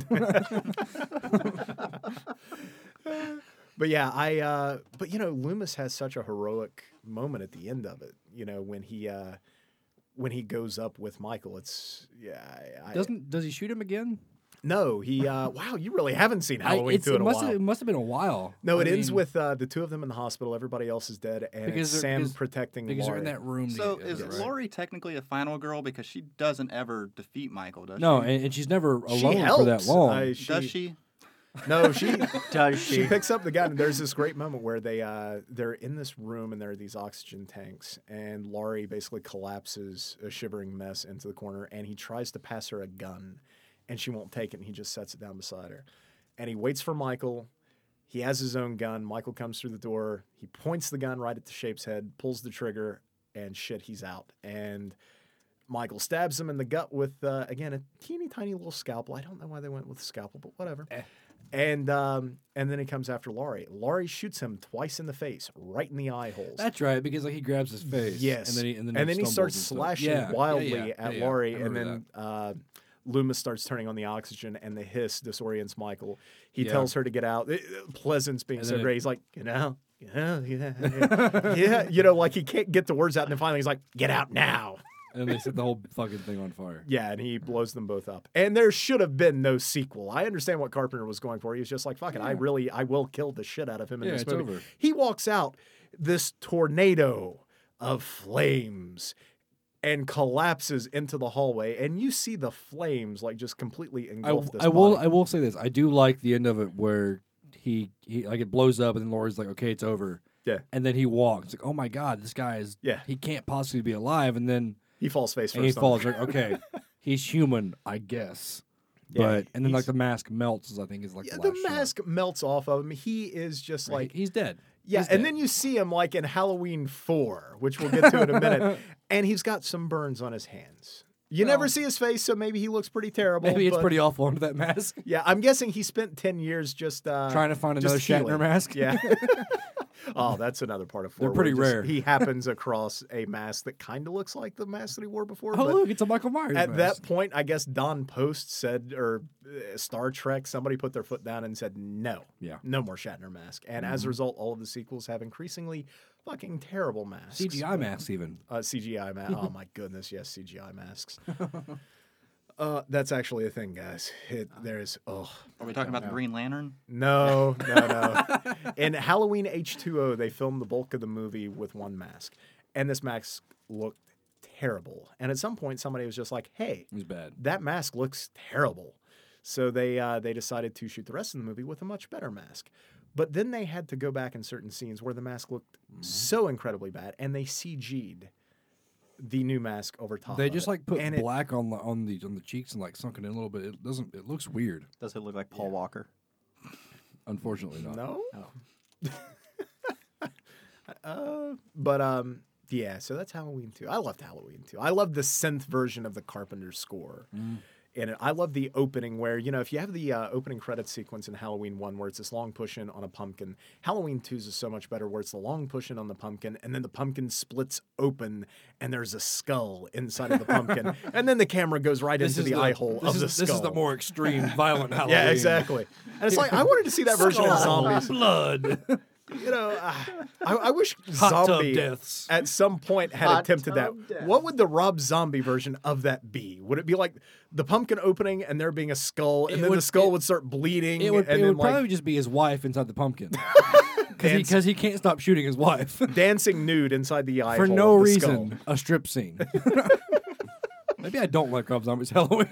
But yeah, I. Uh, but you know, Loomis has such a heroic moment at the end of it. You know, when he uh, when he goes up with Michael, it's yeah. I, I, Doesn't does he shoot him again? no, he. Uh, wow, you really haven't seen I- Halloween it's- two in it a must while. have, it must have been a while. No, it I ends mean, with uh, the two of them in the hospital. Everybody else is dead, and Because it's they're- Sam because- protecting because they're Laurie. in that room. So together, is right? Laurie technically a final girl because she doesn't ever defeat Michael, does No, she? and, and she's never She alone helps. for that long. Uh, does she? No, she. Does She she? picks up the gun, and there's this great moment where they uh, they're in this room, and there are these oxygen tanks, and Laurie basically collapses, a shivering mess, into the corner, and he tries to pass her a gun, and she won't take it, and he just sets it down beside her, and he waits for Michael. He has his own gun. Michael comes through the door. He points the gun right at the Shape's head, pulls the trigger, and shit, he's out. And Michael stabs him in the gut with, uh, again, a teeny tiny little scalpel. I don't know why they went with a scalpel, but whatever. And um, and then he comes after Laurie. Laurie shoots him twice in the face, right in the eye holes. That's right, because like he grabs his face. Yes. And then he and then, and he, then he starts stumbles and stuff. slashing Yeah, yeah, wildly yeah, yeah, at yeah, Laurie, I and remember then uh, Loomis starts turning on the oxygen, and the hiss disorients Michael. He Yeah. tells her to get out. Uh, Pleasance being And so then it- great, he's like, "Get out, yeah, yeah, yeah, yeah." You know, like he can't get the words out, and then finally he's like, "Get out now." And they set the whole fucking thing on fire. Yeah, and he blows them both up. And there should have been no sequel. I understand what Carpenter was going for. He was just like, fuck it, I really, I will kill the shit out of him in Yeah, this it's movie. over. He walks out, this tornado of flames, and collapses into the hallway. And you see the flames like just completely I, engulf this I will body. I will say this. I do like the end of it where he, he like it blows up and then Laurie's like, okay, it's over. Yeah. And then he walks. Like, oh my God, this guy is Yeah. he can't possibly be alive. And then He falls face and he first. on falls the- like, okay, he's human, I guess. Yeah, But and then like he's- the mask melts, I think is like Yeah, the, the last shot. mask melts off of him. He is just Right, like he's dead. Yeah, He's and dead. then you see him like in Halloween four, which we'll get to in a minute, and he's got some burns on his hands. You never Well- see his face, so maybe he looks pretty terrible. Maybe it's but- pretty awful under that mask. Yeah, I'm guessing he spent ten years just uh, Trying to find just another Shatner healing. mask. Yeah. Oh, that's another part of four. They're where pretty just- rare. He happens across a mask that kind of looks like the mask that he wore before. Oh but look, it's a Michael Myers at mask. that point, I guess Don Post said, or uh, Star Trek, somebody put their foot down and said, no, Yeah. no more Shatner mask. And Mm-hmm. as a result, all of the sequels have increasingly fucking terrible masks. C G I masks even. Uh, C G I masks. Oh my goodness, yes, C G I masks. Uh, that's actually a thing, guys. It, there's oh Are we talking about the Green Lantern? no, no, no. In Halloween H two O, they filmed the bulk of the movie with one mask, and this mask looked terrible. And at some point, somebody was just like, "Hey, It was bad. that mask looks terrible." So they uh, they decided to shoot the rest of the movie with a much better mask. But then they had to go back in certain scenes where the mask looked so incredibly bad, and they C G'd the new mask over top. They of just it. like put And it- black on the on the on the cheeks and like sunk it in a little bit. It doesn't. It looks weird. Does it look like Paul Walker? Unfortunately, not. No. Oh. uh, but um, yeah. So that's Halloween two. I loved Halloween two. I love the synth version of the Carpenter score. And it, I love the opening where, you know, if you have the uh, opening credit sequence in Halloween one where it's this long push in on a pumpkin, Halloween two's is so much better where it's the long push in on the pumpkin and then the pumpkin splits open and there's a skull inside of the pumpkin. And then the camera goes right This into is the, eye hole this of is, the skull. This is the more extreme, violent Halloween. Yeah, exactly. And it's like, I wanted to see that version of Skull, zombies. blood, You know, uh, I, I wish hot tub Zombie deaths. at some point had Hot attempted that. tub death. What would the Rob Zombie version of that be? Would it be like the pumpkin opening and there being a skull, and It then would- the skull it- would start bleeding? It would, and it then would like probably just be his wife inside the pumpkin. Because Dance- he, 'cause he can't stop shooting his wife. dancing nude inside the eye For hole no of the reason, skull. a strip scene. Maybe I don't like Rob Zombie's Halloween.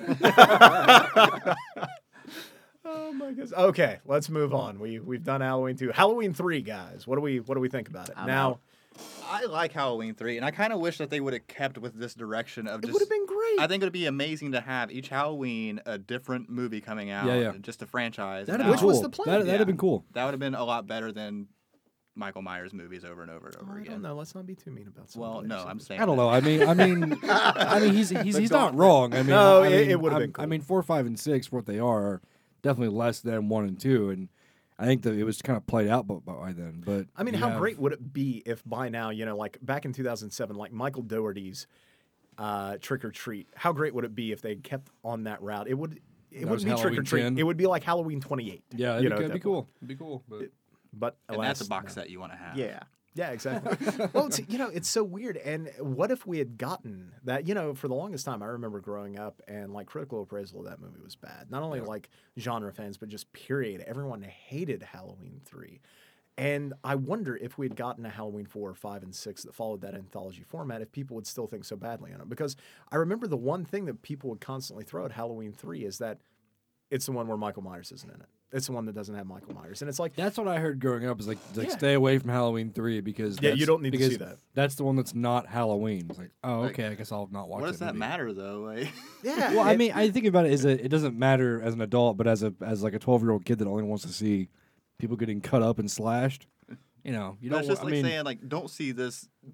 Oh my goodness. Okay, let's move on. We we've done Halloween two. Halloween three, guys. What do we what do we think about it? I'm now out. I like Halloween three, and I kind of wish that they would have kept with this direction of it just. would have been great. I think it would be amazing to have each Halloween a different movie coming out. Yeah, yeah. Just a franchise. That'd and have Which been now- was cool. the plan. That'd, that'd have Yeah. been cool. That would have been a lot better than Michael Myers movies over and over and over I again. don't know. Let's not be too mean about some Well, players. no, I'm saying. I don't that. know. I mean, I mean, I mean, he's he's, he's not wrong. I mean, No, I it- mean, it would've I'm- been cool. I mean, four, five, and six, for what they are, are definitely less than one and two, and I think that it was kind of played out by, by then. But I mean, you how have- great would it be if by now, you know, like back in two thousand seven, like Michael Dougherty's uh, Trick or Treat, how great would it be if they kept on that route? It would. It That wouldn't was be Trick or Halloween Treat. ten. It would be like Halloween twenty-eight. Yeah, you it'd, know, be, at it'd be that cool. It'd be cool. But But And alas, that's a box no. set you want to have. Yeah. Yeah, exactly. Well, it's, you know, it's so weird. And what if we had gotten that? You know, for the longest time, I remember growing up and like critical appraisal of that movie was bad. Not only like genre fans, but just period. Everyone hated Halloween three. And I wonder if we had gotten a Halloween four, five, and six that followed that anthology format, if people would still think so badly on it. Because I remember the one thing that people would constantly throw at Halloween three is that it's the one where Michael Myers isn't in it. It's the one that doesn't have Michael Myers. And it's like, that's what I heard growing up. Is like, like Yeah. stay away from Halloween three because Yeah, you that's- don't need to because see that. That's the one that's not Halloween. It's like, oh, Like, okay, I guess I'll not watch. What does that movie. matter though? Like, yeah. Well, I it- mean, I think about it as a, it doesn't matter as an adult, but as a as like a twelve year old kid that only wants to see people getting cut up and slashed. You know, you That's don't. just I like mean, saying like don't see this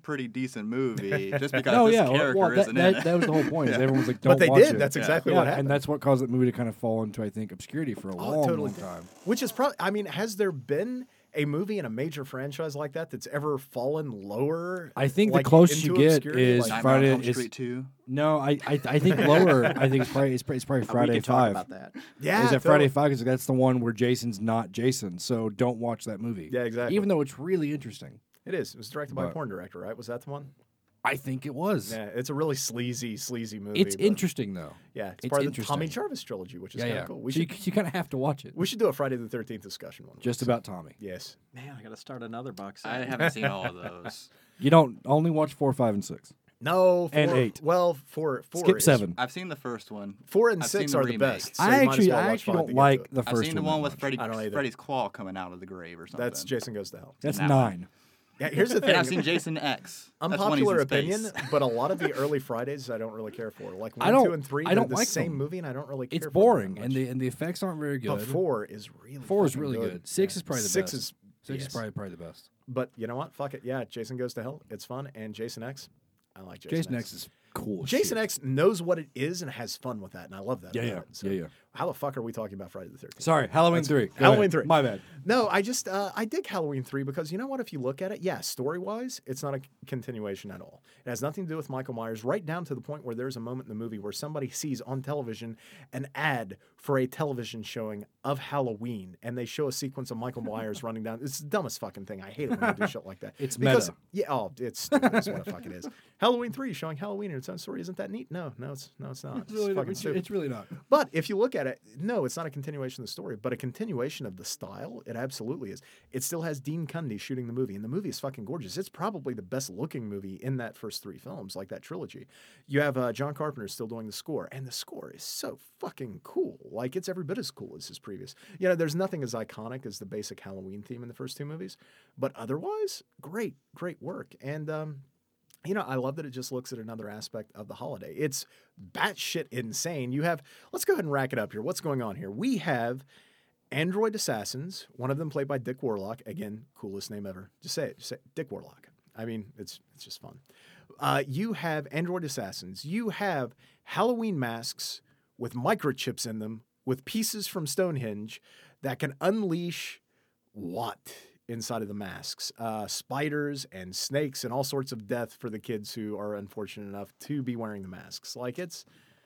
pretty decent movie just because No, this yeah, character well, that, isn't that, in it. that was the whole point. Is Yeah. everyone was like, "Don't But they watch did. it." That's Yeah. exactly yeah, what happened. and that's what caused the movie to kind of fall into, I think, obscurity for a Oh, long, it totally long did. time. Which is probably, I mean, has there been a movie in a major franchise like that that's ever fallen lower? I think like, the closest you into get obscurity? is Like, Nightmare on Friday Elm is- Street two. No, I, I, I think lower. I think it's probably it's, probably- it's probably Uh, Friday we can Five. talk about that. yeah, is that totally. Friday Five? Because that's the one where Jason's not Jason. So don't watch that movie. Yeah, exactly. Even though it's really interesting. It is. It was directed by a But- porn director, right? Was that the one? I think it was. Yeah, it's a really sleazy, sleazy movie. It's but- interesting though. Yeah, it's, it's part of the interesting. Tommy Jarvis trilogy, which is Yeah, kind yeah. of cool. We so should you, you kind of have to watch it. we should do a Friday the thirteenth discussion one. Just about Tommy. Yes. Man, I got to start another box set. I haven't seen all of those. You don't only watch four, five, and six. No. Four, And eight. Well, four. four Skip is- seven. I've seen the first one. Four and I've six seen the are the remake. best. so I you might as actually, well I watch actually five don't to get like to it. the I've first seen the one. one that with much. Freddy, I don't either. Freddy's claw coming out of the grave or something. That's Jason Goes to Hell. That's That one. nine. Yeah, here's the thing. And I've seen Jason X. That's when he's Unpopular in space. opinion, but a lot of the early Fridays I don't really care for. Like one, I don't- two, and three, I they're don't the like same them. movie, and I don't really care. It's for them that boring, and much. the and the effects aren't very good. But four is really Four is fucking really good. good. Six Yeah. is probably the Six best. is Six yes. is probably probably the best. But you know what? Fuck it. Yeah, Jason Goes to Hell. It's fun, and Jason X. I like Jason, Jason X. X is cool. as Jason shit. X knows what it is and has fun with that, and I love that. Yeah, about yeah, it. So yeah, yeah. How the fuck are we talking about Friday the thirteenth? Sorry, Halloween That's- three. Go Halloween ahead. three. My bad. No, I just uh, I dig Halloween three because you know what? If you look at it, yeah, story wise, it's not a continuation at all. It has nothing to do with Michael Myers. Right down to the point where there's a moment in the movie where somebody sees on television an ad for a television showing of Halloween, and they show a sequence of Michael Myers running down. It's the dumbest fucking thing. I hate it when they do shit like that. It's because meta. yeah, oh, it's stupid. Is what the fuck it is. Halloween three showing Halloween in its own story. Isn't that neat? No, no, it's no, it's not. It's really, fucking it's, stupid. it's really not. But if you look at it, no, it's not a continuation of the story, but a continuation of the style. It absolutely is. It still has Dean Cundy shooting the movie, and the movie is fucking gorgeous. It's probably the best looking movie in that first three films, like that trilogy. You have uh, John Carpenter still doing the score, and the score is so fucking cool. Like, it's every bit as cool as his previous. You know, there's nothing as iconic as the basic Halloween theme in the first two movies, but otherwise, great, great work. And, um, you know, I love that it just looks at another aspect of the holiday. It's batshit insane. You have, let's go ahead and rack it up here. What's going on here? We have android assassins, one of them played by Dick Warlock. Again, coolest name ever. Just say it. Just say it. Dick Warlock. I mean, it's it's just fun. Uh, you have android assassins. You have Halloween masks with microchips in them, with pieces from Stonehenge that can unleash what inside of the masks? Uh, spiders and snakes and all sorts of death for the kids who are unfortunate enough to be wearing the masks. Like, it's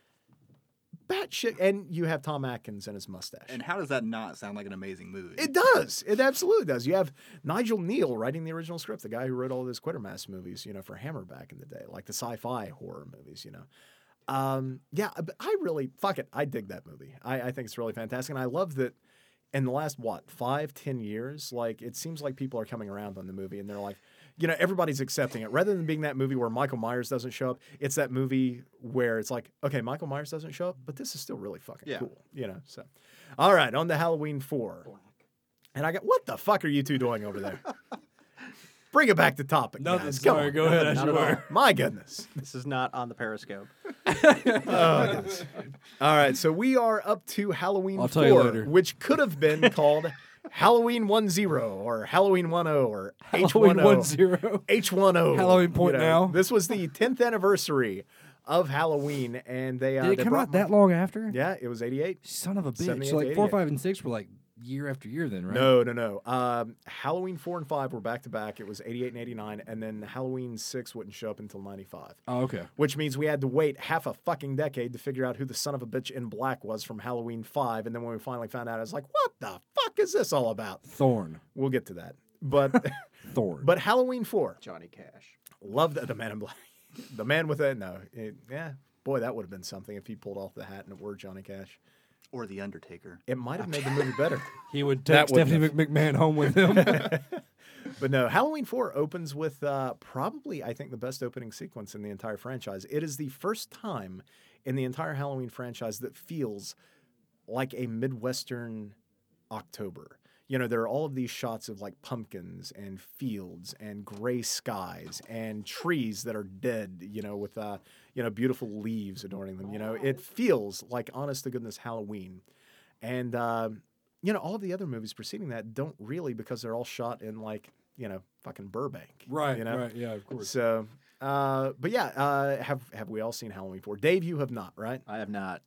batshit. And you have Tom Atkins and his mustache. And how does that not sound like an amazing movie? It does. It absolutely does. You have Nigel Neal writing the original script, the guy who wrote all those Quatermass movies, you know, for Hammer back in the day, like the sci-fi horror movies, you know. Um, yeah, but I really, fuck it, I dig that movie. I, I think it's really fantastic. And I love that in the last, what, five, ten years, like, it seems like people are coming around on the movie and they're like, you know, everybody's accepting it. Rather than being that movie where Michael Myers doesn't show up, it's that movie where it's like, okay, Michael Myers doesn't show up, but this is still really fucking Yeah. cool, you know. So, all right, on to Halloween four. And I got, what the fuck are you two doing over there? Bring it back to topic. Nothing. guys. Come Sorry. on. Go ahead. As Not you at all. were. My goodness. This is not on the Periscope. Oh, goodness. All right, so we are up to Halloween I'll four, tell you later. which could have been called Halloween one zero or Halloween one oh or H Halloween one oh. one zero. H one O. Halloween point now. This was the tenth anniversary of Halloween, and they uh, Did it they come brought out that long after? Yeah, it was eighty-eight. Son of a bitch. seventy-eight So like to four, eighty-eight. five, and six were like year after year then, right? No, no, no. Um, Halloween four and five were back to back. It was eighty-eight and eighty-nine, and then Halloween six wouldn't show up until ninety-five. Oh, okay. Which means we had to wait half a fucking decade to figure out who the son of a bitch in black was from Halloween five. And then when we finally found out, I was like, what the fuck is this all about? Thorn. We'll get to that. But Thorn. but Halloween four, Johnny Cash. loved the man in black. The man with it, no. It, yeah, boy, that would have been something if he pulled off the hat and it were Johnny Cash. Or The Undertaker. It might have made the movie better. he would That take would Stephanie Mc- McMahon home with him. But no, Halloween four opens with uh, probably, I think, the best opening sequence in the entire franchise. It is the first time in the entire Halloween franchise that feels like a Midwestern October. You know, there are all of these shots of like pumpkins and fields and gray skies and trees that are dead, you know, with, uh, you know, beautiful leaves adorning them. You know, it feels like honest to goodness Halloween. And, uh, you know, all of the other movies preceding that don't really, because they're all shot in like you know, fucking Burbank. Right, You know? right, yeah, of course. So, uh, but yeah, uh, have have we all seen Halloween four? Dave, you have not, right? I have not.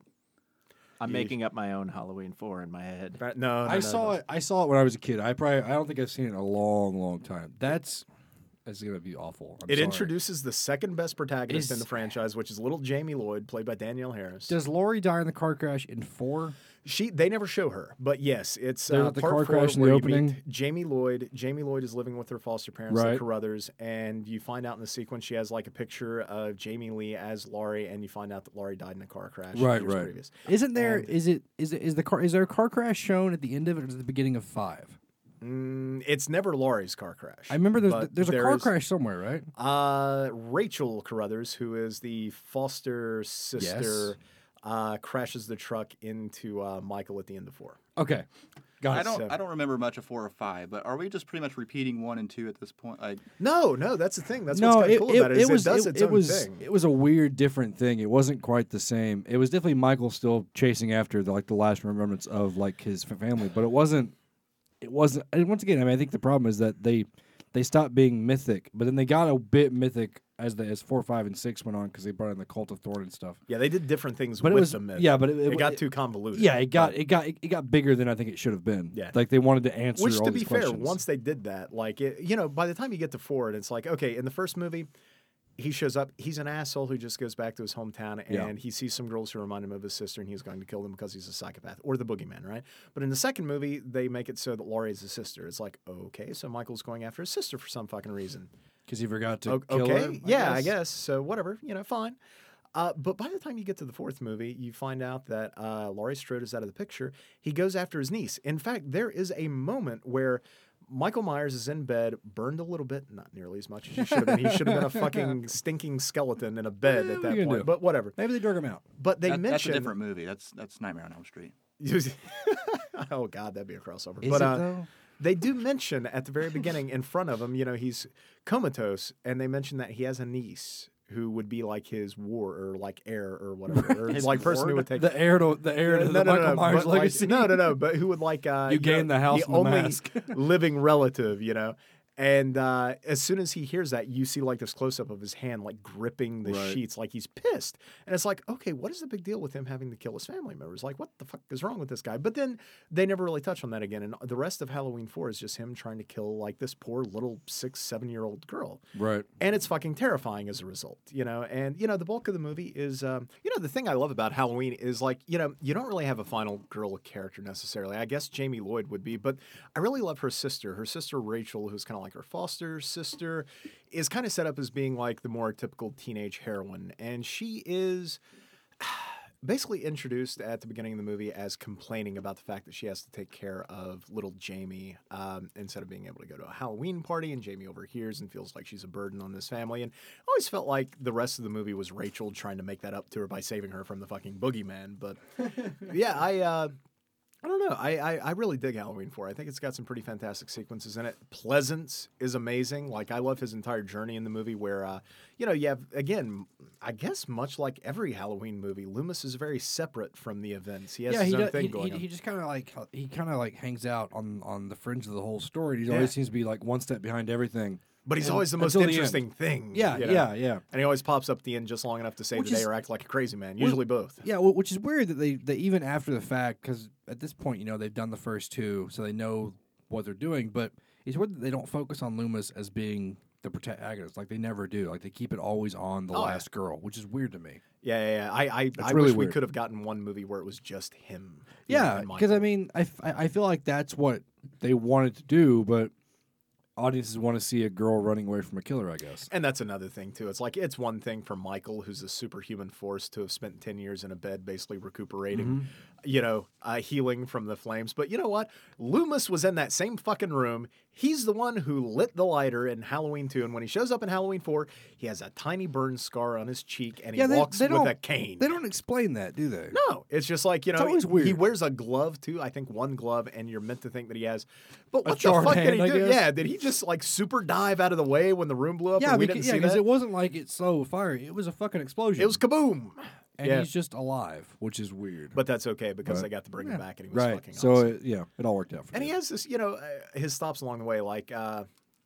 I'm You- making up my own Halloween four in my head. Right? No, no, I no, saw no. it. I saw it when I was a kid. I probably. I don't think I've seen it in a long, long time. That's. That's gonna be awful. I'm It sorry. introduces the second best protagonist in Is- the franchise, which is little Jamie Lloyd, played by Danielle Harris. Does Lori die in the car crash in four? She they never show her, but yes, it's There's uh, the part car four crash in the where you opening. meet Jamie Lloyd. Jamie Lloyd is living with her foster parents, Right. the Carruthers, and you find out in the sequence she has like a picture of Jamie Lee as Laurie, and you find out that Laurie died in a car crash Right, years right. previous. Isn't there? And- Is it? Is it? Is the car? Is there a car crash shown at the end of it, or is it the beginning of five? Mm, it's never Laurie's car crash. I remember there's but there's a there car is- crash somewhere, right? Uh, Rachel Carruthers, who is the foster sister, uh, crashes the truck into uh, Michael at the end of four. Okay, got I it. don't. So- I don't remember much of four or five, but are we just pretty much repeating one and two at this point? Like, No, no, that's the thing. That's no, what's kind it, of cool it, about it. Is it was it does it, its it own was thing. it was a weird, different thing. It wasn't quite the same. It was definitely Michael still chasing after the like the last remembrance of like his f- family, but it wasn't. It wasn't. And once again, I mean, I think the problem is that they they stopped being mythic, but then they got a bit mythic as the as four, five, and six went on because they brought in the Cult of Thorn and stuff. Yeah, they did different things But with it was the myth. yeah, but it, it, it, got it- too convoluted. Yeah, it got but- it got it got bigger than I think it should have been. Yeah. like they wanted to answer Which, all to these be fair, questions. once they did that, like, it, you know, by the time you get to four, and it's like, okay, in the first movie, he shows up. He's an asshole who just goes back to his hometown, and Yeah. he sees some girls who remind him of his sister, and he's going to kill them because he's a psychopath or the boogeyman, right? But in the second movie, they make it so that Laurie is his sister. It's like, okay, so Michael's going after his sister for some fucking reason. because he forgot to O- kill okay, her. yeah, I guess. So whatever, you know, fine. Uh, but by the time you get to the fourth movie, you find out that uh, Laurie Strode is out of the picture. He goes after his niece. In fact, there is a moment where Michael Myers is in bed, burned a little bit, not nearly as much as he should have been. He should have been a fucking stinking skeleton in a bed Yeah, at what are that you gonna point. do? But whatever. Maybe they drug him out. But they that, that's a mention different movie. That's that's Nightmare on Elm Street. oh god, that'd be a crossover. Is but it uh, though? they do mention at the very beginning in front of him, you know, he's comatose, and they mention that he has a niece who would be like his war or like heir or whatever, or His like person who ward? would take The heir to the heir to no, the no, Michael no, Myers but like- legacy. no, no, no, but who would like uh, You know, gain the house the and the only mask. living relative, you know. And uh, as soon as he hears that, you see like this close up of his hand, like gripping the Right. sheets, like he's pissed. And it's like, okay, what is the big deal with him having to kill his family members? Like, what the fuck is wrong with this guy? But then they never really touch on that again. And the rest of Halloween four is just him trying to kill like this poor little six, seven year old girl. Right. And it's fucking terrifying as a result, you know. And you know, the bulk of the movie is, um, you know, the thing I love about Halloween is like, you know, you don't really have a final girl character necessarily. I guess Jamie Lloyd would be, but I really love her sister. Her sister Rachel, who's kind of like her foster sister, is kind of set up as being like the more typical teenage heroine, and she is basically introduced at the beginning of the movie as complaining about the fact that she has to take care of little Jamie um, instead of being able to go to a Halloween party. And Jamie overhears and feels like she's a burden on this family. And I always felt like the rest of the movie was Rachel trying to make that up to her by saving her from the fucking boogeyman. But yeah, I. Uh, I don't know. I, I I really dig Halloween four. I think it's got some pretty fantastic sequences in it. Pleasance is amazing. Like, I love his entire journey in the movie where, uh, you know, you have, again, I guess much like every Halloween movie, Loomis is very separate from the events. He has yeah, his he, own does, thing he, going he, on. he just kind of like he kind of like hangs out on on the fringe of the whole story. He Yeah. always seems to be like one step behind everything. But he's and- always the most until the end. interesting thing. Yeah, you know? yeah, yeah. And he always pops up at the end just long enough to save Which the day is- or act like a crazy man. Usually both. Yeah, wh- which is weird that they, they even after the fact, because at this point, you know, they've done the first two, so they know what they're doing. But it's weird that they don't focus on Loomis as being the protagonist. Like, they never do. Like, they keep it always on the Oh, yeah. last girl, which is weird to me. Yeah, yeah, yeah. I, I, I really wish we weird. could have gotten one movie where it was just him. you know, Yeah, and because I Michael. mean, I, f- I I feel like that's what they wanted to do, but audiences want to see a girl running away from a killer, I guess. And that's another thing, too. It's like, it's one thing for Michael, who's a superhuman force, to have spent ten years in a bed basically recuperating, Mm-hmm. you know, uh, healing from the flames. But you know what? Loomis was in that same fucking room. He's the one who lit the lighter in Halloween two. And when he shows up in Halloween four, he has a tiny burn scar on his cheek and he Yeah, they- walks they with don't- a cane. They don't explain that, do they? No, it's just like, you know, It's always he weird. wears a glove too. I think one glove, and you're meant to think that he has. But what the charred fuck did hand, he I do? guess? Yeah, did he just like super dive out of the way when the room blew up? Yeah, and we because, didn't yeah, see because that? it wasn't like it's so fiery. It was a fucking explosion. It was kaboom. and yeah. he's just alive, which is weird. But that's okay because Right. they got to bring Yeah. him back, and he was right. fucking So awesome. it, yeah, it all worked out for And me. he has this, you know, uh, his stops along the way. Like, uh,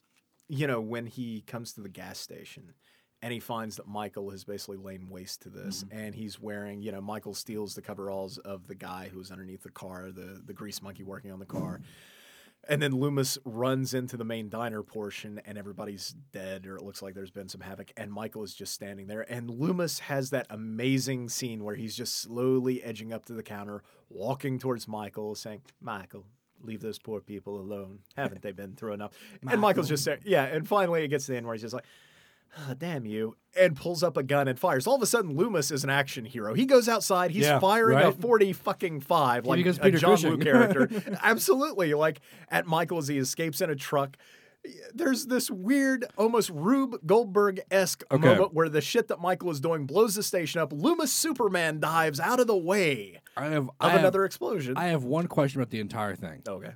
you know, when he comes to the gas station and he finds that Michael has basically laid waste to this, Mm-hmm. and he's wearing, you know, Michael steals the coveralls of the guy who's underneath the car, the, the grease monkey working on the car. And then Loomis runs into the main diner portion, and everybody's dead, or it looks like there's been some havoc. And Michael is just standing there. And Loomis has that amazing scene where he's just slowly edging up to the counter, walking towards Michael, saying, "Michael, leave those poor people alone. Haven't they been through enough?" And Michael's just saying, yeah. And finally, it gets to the end where he's just like, "Oh, damn you," and pulls up a gun and fires. All of a sudden, Loomis is an action hero. He goes outside. He's Yeah, firing a right? forty fucking five, like because a Peter John Cushing. Woo character. Absolutely, like at Michael as he escapes in a truck. There's this weird, almost Rube Goldberg-esque Okay. moment where the shit that Michael is doing blows the station up. Loomis Superman dives out of the way I have of I have, another explosion. I have one question about the entire thing. okay.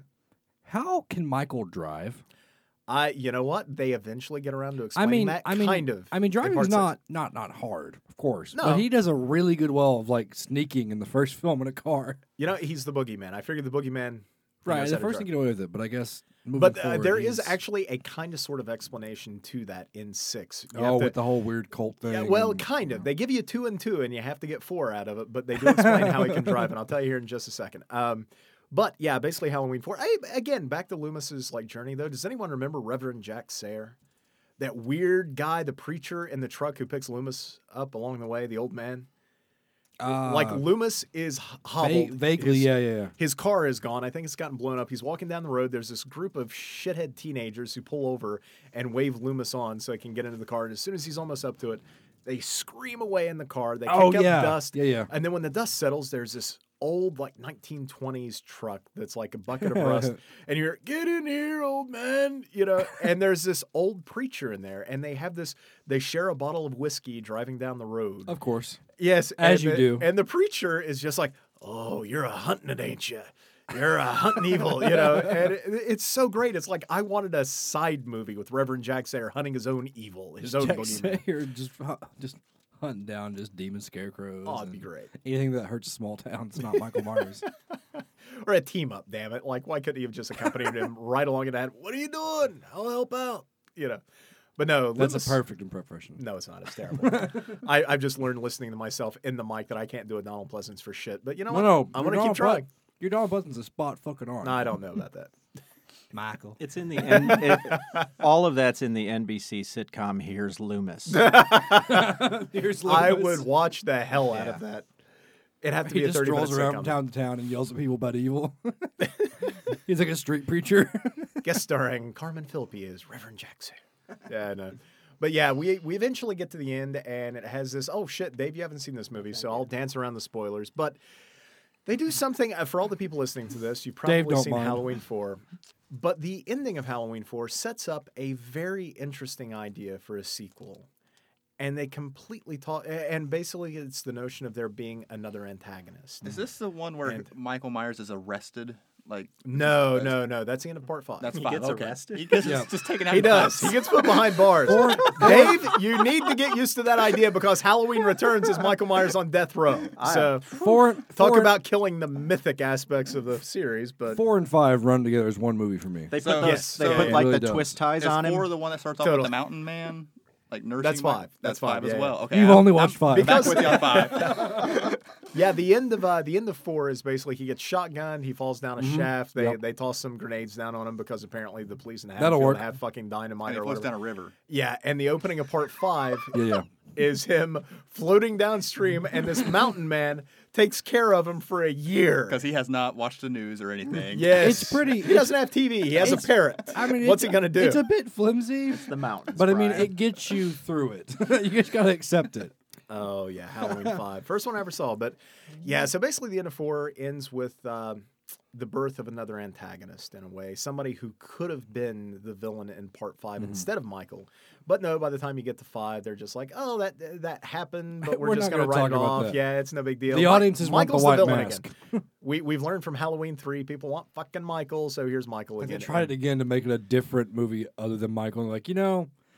How can Michael drive? I, you know what? They eventually get around to I explaining mean, that I mean, kind of. I mean, in driving part is six. not not not hard, of course. No. But he does a really good well of like sneaking in the first film in a car. You know, he's the boogeyman. I figured the boogeyman. Right, knows the how to first drive. thing you get away with it, but I guess. Moving But uh, forward, there is he's- actually a kind of sort of explanation to that in six. You oh have to- with the whole weird cult thing. yeah, well, and- kind of. They give you two and two, and you have to get four out of it. But they do explain how he can drive, and I'll tell you here in just a second. Um, but yeah, basically Halloween four. Hey, again, back to Loomis's like journey though. Does anyone remember Reverend Jack Sayre? That weird guy, the preacher in the truck who picks Loomis up along the way, the old man. Uh, like Loomis is h- hobbled. va- vaguely, His- yeah, yeah, yeah. His car is gone. I think it's gotten blown up. He's walking down the road. There's this group of shithead teenagers who pull over and wave Loomis on so he can get into the car. And as soon as he's almost up to it, they scream away in the car. They kick Oh, up yeah. dust. Yeah, yeah. And then when the dust settles, there's this old like nineteen twenties truck that's like a bucket of rust. And you're, "Get in here, old man," you know. And there's this old preacher in there. And they have this, they share a bottle of whiskey driving down the road. Of course. Yes, As and you the- do. And the preacher is just like, "Oh, you're a hunting it, ain't you? You're a hunting evil," you know. And it, it's so great. It's like I wanted a side movie with Reverend Jack Sayre hunting his own evil, his own Jack boogeyman. Sayer just hu- just hunting down just demon scarecrows. Oh, it'd be and great. Anything that hurts small towns, not Michael Myers. Or a team up, damn it. Like, why couldn't he have just accompanied him right along in that? "What are you doing? I'll help out," you know. But no, That's Loomis- a perfect impression. No, it's not. It's terrible. I, I've just learned listening to myself in the mic that I can't do a Donald Pleasance for shit. But you know No, what? no, I'm your going to keep Donald Pleas- trying. Your Donald Pleasant's a spot fucking on. No, I don't know about that. Michael. It's in the N- it, all of that's in the N B C sitcom Here's Loomis. Here's I Loomis. would watch the hell out Yeah. of that. It'd have to He be a just thirty minute strolls around from sitcom. town to town and yells at people about evil. He's like a street preacher. Guest starring Carmen Phillippe as Reverend Jackson. Yeah, I know. But yeah, we we eventually get to the end, and it has this. Oh shit, Dave, you haven't seen this movie, so I'll dance around the spoilers. But they do something uh, for all the people listening to this. You've probably Dave, don't seen mind. Halloween four, but the ending of Halloween four sets up a very interesting idea for a sequel. And they completely talk, and basically it's the notion of there being another antagonist. Is this the one where And- Michael Myers is arrested? Like No, no, no. That's the end of part five. that's He five. gets okay. arrested? He gets Yeah. just, just taken out. He of the does. house. He gets put behind bars. Dave, you need to get used to that idea because Halloween Returns is Michael Myers on death row. So Four, talk four, about killing the mythic aspects of the series, but four and five run together as one movie for me. They put, So- those, Yes, they yeah, put yeah, like it really the does. twist ties Is on him. four the one that starts off Total. with the Mountain Man, like nursing? That's Mike? five. That's, That's five, five as yeah, well. yeah. Okay, You've I'm- only I'm watched five. Back Because- with you on five. yeah, the end of uh, the end of four is basically he gets shotgunned, he falls down a shaft, they Yep. they toss some grenades down on him because apparently the police in That'll Haddonfield work. have fucking dynamite And he or floats whatever. down a river. Yeah, and the opening of part five Yeah, yeah. is him floating downstream, and this mountain man takes care of him for a year. Because he has not watched the news or anything. Yes, It's pretty- He doesn't have T V. He has a it's- parrot. I mean, what's it's- he gonna do? It's a bit flimsy, the mountains. but I mean, Brian. it gets you through it. You just gotta accept it. Oh yeah, Halloween five, first one I ever saw. But yeah, so basically the end of four ends with um, the birth of another antagonist in a way, somebody who could have been the villain in part 5 Mm-hmm. instead of Michael. But no, by the time you get to five, they're just like, oh, that that happened, but we're, We're just not gonna gonna write talk it about off. that. Yeah, it's no big deal. The Mi- audiences want the Michael's white villain mask. again. We we've learned from Halloween three, people want fucking Michael, so here's Michael Like they again. tried it again to make it a different movie other than Michael. And like, you know,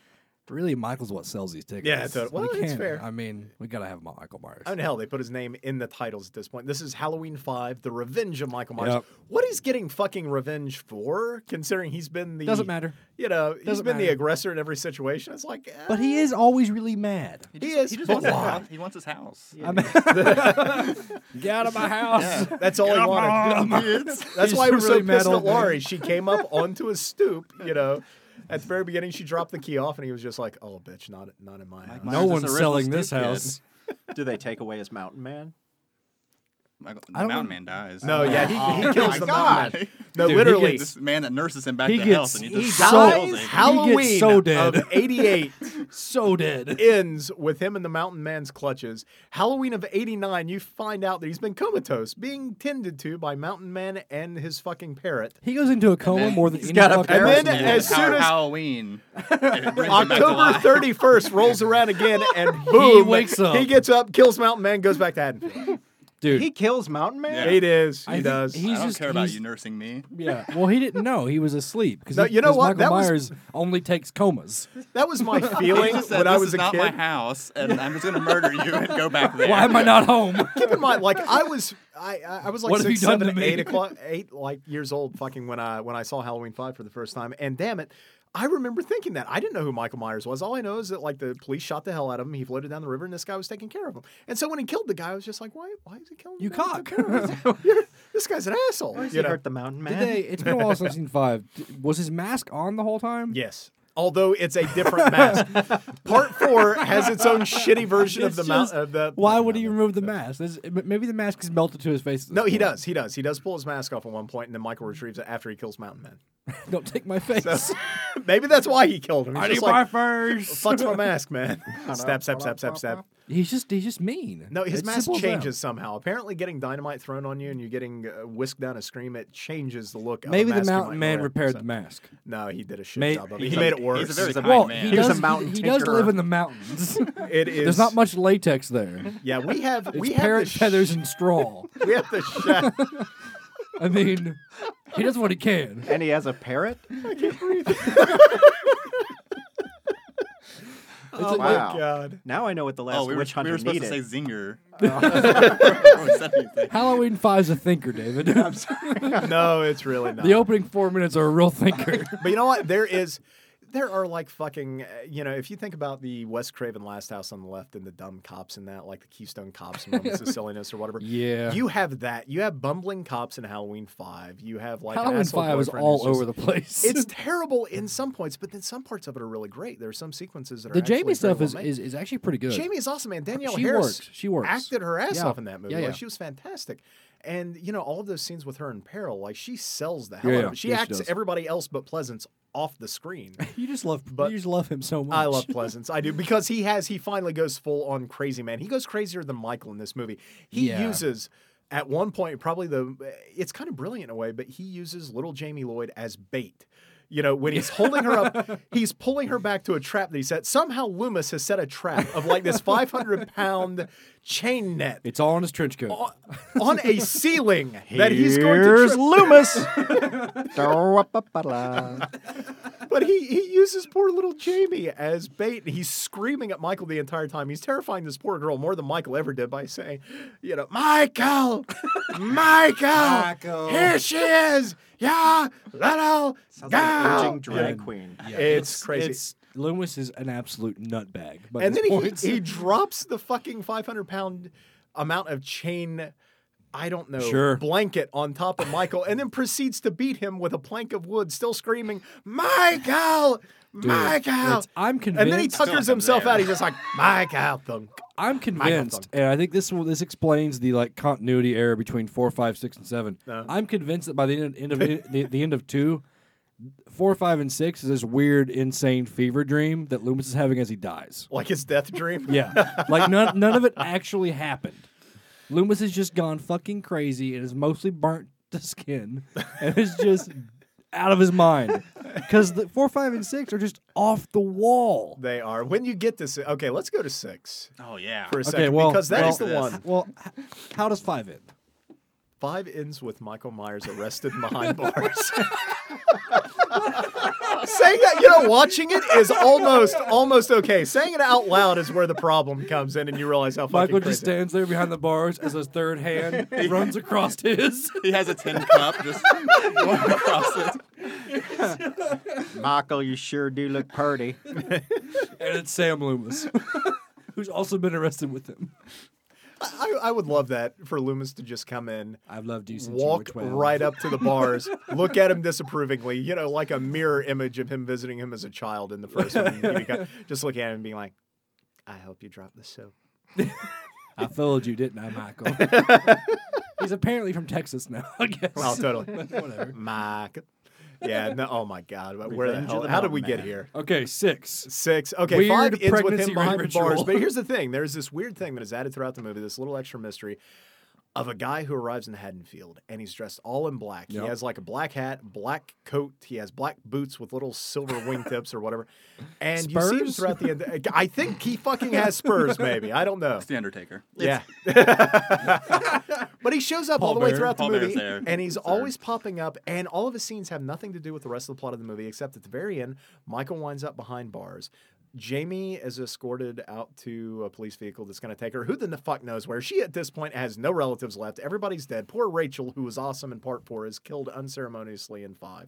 Really, Michael's what sells these tickets. Yeah, totally. Well, we it's can't- fair. I mean, we gotta have Michael Myers. I mean, hell, they put his name in the titles at this point. This is Halloween five, The Revenge of Michael Myers. Yep. What he's getting fucking revenge for, considering he's been the... Doesn't matter. You know, he's Doesn't been the matter. aggressor in every situation. It's like... uh, But he is always really mad. He, He just, is, He just but wants his why? house. He wants his house. I mean, get out of my house. That's all he wanted. That's He's why he was really so mad pissed at old man. Laurie. She came up onto his stoop, you know. At the very beginning, she dropped the key off, and he was just like, "Oh, bitch, not not in my house." Myers No is one's the original selling this Stoop Kid. house. Do they take away his mountain man? Michael, I the don't mountain know. man dies. No, yeah, he, he Oh kills my the God. mountain man. No, Dude, he literally, This man that nurses him back He to gets- health, and he he just dies. kills him. He Halloween gets so dead. of eighty-eight So dead. ends with him in the mountain man's clutches. Halloween of eighty-nine, you find out that he's been comatose, being tended to by Mountain Man and his fucking parrot. He goes into a coma then more than he's any got a fucking parrot. And then person Yeah, as does. soon Power as- Halloween, it brings him back to October life. thirty-first rolls around again, and boom, wakes up. He gets up, kills Mountain Man, goes back to Haddonfield. Dude, He kills Mountain Man? Yeah. He does. He I think does. he- He's I don't just- care about he's- you nursing me. yeah. Well, he didn't know he was asleep because No, you know what? Michael That was- Myers only takes comas. That was my He feeling just said, when I "This was is a not kid. my house, and I'm just going to murder you and go back there." Why am I not home? Keep in mind, like I was, I I I was like What have six, you done seven, to me? eight o'clock, eight like years old, fucking when I when I saw Halloween five for the first time, and damn it. I remember thinking that. I didn't know who Michael Myers was. All I know is that like the police shot the hell out of him. He floated down the river, and this guy was taking care of him. And so when he killed the guy, I was just like, why? Why is he killing? You the guy? cock. You're- this guy's an asshole. Why does you he know? hurt the Mountain Man? Did they? It's been a while since I've seen five. D- Was his mask on the whole time? Yes. Although it's a different mask. Part four has its own shitty version of It's the just- mount. Of the, Why would he remove the mask? There's- maybe the mask is melted to his face. at this No, he point. does. He does. He does pull his mask off at one point, and then Michael retrieves it after he kills Mountain Man. Don't take my face. So, maybe that's why he killed him. He's I just need like, my face. fuck's my mask, man. Stab, stab, stab, stab, stab. He's just he's just mean. No, his It's mask simple as that. changes somehow. Apparently, getting dynamite thrown on you and you getting uh, whisked down a scream, it changes the look. Maybe of a the mask you Mountain might Man wear. repaired So- the mask. No, he did a shit May- job of it. He, he- made it he's worse. a very He's a- kind Well, man. he He was does. a mountain he does tinkerer. live in the mountains. It is. There's not much latex there. Yeah, we have. It's we have parrot the sh- feathers and straw. We have the shack. I mean, he does what he can. And he has a parrot? Oh Wow. my god. Now I know what the last Oh, we were, witch hunter we were supposed needed. to say zinger. Before we said anything. Halloween five's a thinker, David. No, it's really not. The opening four minutes are a real thinker. But you know what? There is, there are like fucking, uh, you know, if you think about the Wes Craven Last House on the Left and the dumb cops in that, like the Keystone Cops and Moments of Silliness or whatever. Yeah. You have that. You have bumbling cops in Halloween five. You have like an Halloween asshole five is boyfriend all who's just- over the place. It's terrible in some points, but then some parts of it are really great. There are some sequences that are the actually Jamie very stuff well is, made. is is actually pretty good. Jamie is awesome, man. Danielle She Harris works. She works. acted her ass Yeah. off in that movie. Yeah, Like, yeah. she was fantastic. And you know, all of those scenes with her in peril, like she sells the hell Yeah, out yeah. of it. She Yeah, she acts does. everybody else but Pleasance off the screen. You just love, But- you just love him so much. I love Pleasance. I do because he has he finally goes full on crazy man. He goes crazier than Michael in this movie. He Yeah. uses at one point probably the it's kind of brilliant in a way, but he uses little Jamie Lloyd as bait. You know, when he's holding her up, he's pulling her back to a trap that he set. Somehow Loomis has set a trap of like this five hundred pound chain net It's all in his trench coat. on, on a ceiling that he's going to Here's trip. Loomis. Da-wa-pa-pa-la. But he, he uses poor little Jamie as bait. And he's screaming at Michael the entire time. He's terrifying this poor girl more than Michael ever did by saying, you know, Michael, Michael, Michael. here she is. Yeah, little Sounds like an girl. urging drag Yeah. queen. Yeah, It's crazy. It's, Loomis is an absolute nutbag. But And then he, points, he drops the fucking five hundred pound amount of chain, I don't know, Sure. blanket on top of Michael and then proceeds to beat him with a plank of wood, still screaming, Michael, Dude, Michael. it's- I'm convinced. And then he tuckers Still himself there. out. He's just like, Michael. Thunk. I'm convinced, and I think this will, this explains the like continuity error between four, five, six, and seven. No. I'm convinced that by the end, end of the, the end of two, four, five, and six is this weird, insane fever dream that Loomis is having as he dies. Like his death dream. Yeah, like none none of it actually happened. Loomis has just gone fucking crazy and is mostly burnt to skin and is just out of his mind because the four, five, and six are just off the wall. They are. When you get to six, okay, let's go to six Oh yeah. for a Okay, second well- because that well- is the one. Well, h- how does five end? Five ends with Michael Myers arrested behind bars. Saying that, you know, watching it is almost almost okay. Saying it out loud is where the problem comes in, and you realize how fucking Michael crazy. just stands there behind the bars as his third hand runs across his. He has a tin cup just going across it. Michael, you sure do look purty. And it's Sam Loomis, who's also been arrested with him. I, I would love that for Loomis to just come in, I've loved you since you were walk twelve. right up to the bars, look at him disapprovingly, you know, like a mirror image of him visiting him as a child in the first one. You know, just look at him and being like, I hope you drop the soap. I fooled you, didn't I, Michael? He's apparently from Texas now, I guess. Well, totally. Whatever. Mike. Yeah, no, oh my God. Where the Revenge hell? of the How did we Mountain get Man. here? Okay, six. Six. Okay, Weird five ends with pregnancy him behind the ritual. bars. But here's the thing: there's this weird thing that is added throughout the movie, this little extra mystery of a guy who arrives in Haddonfield, and he's dressed all in black. Yep. He has like a black hat, black coat. He has black boots with little silver wingtips or whatever. And you see him Spurs? throughout the end. I think he fucking has spurs. Maybe I don't know. It's the Undertaker. Yeah. But he shows up Paul all the way Bearer. throughout the Paul Bear's movie, there. and he's Sir. always popping up, and all of his scenes have nothing to do with the rest of the plot of the movie, except at the very end, Michael winds up behind bars. Jamie is escorted out to a police vehicle that's going to take her. Who the fuck knows where? She, at this point, has no relatives left. Everybody's dead. Poor Rachel, who was awesome in part four, is killed unceremoniously in five.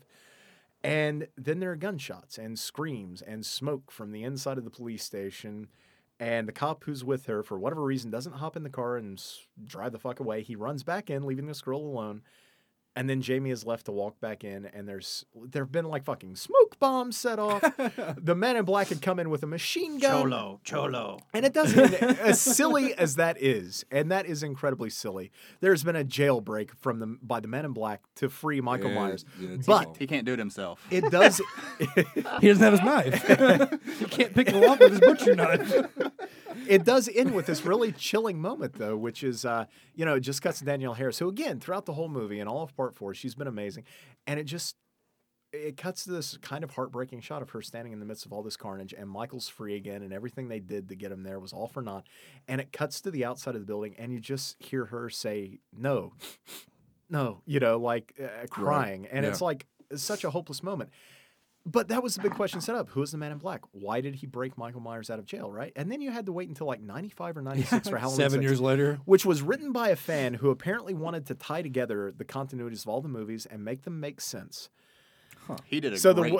And then there are gunshots and screams and smoke from the inside of the police station. And the cop who's with her, for whatever reason, doesn't hop in the car and s- drive the fuck away. He runs back in, leaving this girl alone. And then Jamie is left to walk back in, and there's there have been like fucking smoke bombs set off. The men in black had come in with a machine gun. Cholo, cholo. And it doesn't, as silly as that is, and that is incredibly silly. There's been a jailbreak from the by the Men in Black to free Michael Yeah, Myers, yeah, it's but all- He can't do it himself. it does. He doesn't have his knife. He can't pick him up with his butcher knife. It does end with this really chilling moment, though, which is, uh, you know, it just cuts to Danielle Harris, who, again, throughout the whole movie and all of part four, she's been amazing. And it just, it cuts to this kind of heartbreaking shot of her standing in the midst of all this carnage, and Michael's free again, and everything they did to get him there was all for naught. And it cuts to the outside of the building, and you just hear her say, no, no, you know, like uh, crying. And Yeah. it's like, it's such a hopeless moment. But that was the big question set up. Who is the Man in Black? Why did he break Michael Myers out of jail, right? And then you had to wait until like ninety-five or ninety-six for Halloween Seven six, years later. which was written by a fan who apparently wanted to tie together the continuities of all the movies and make them make sense. He did a So great the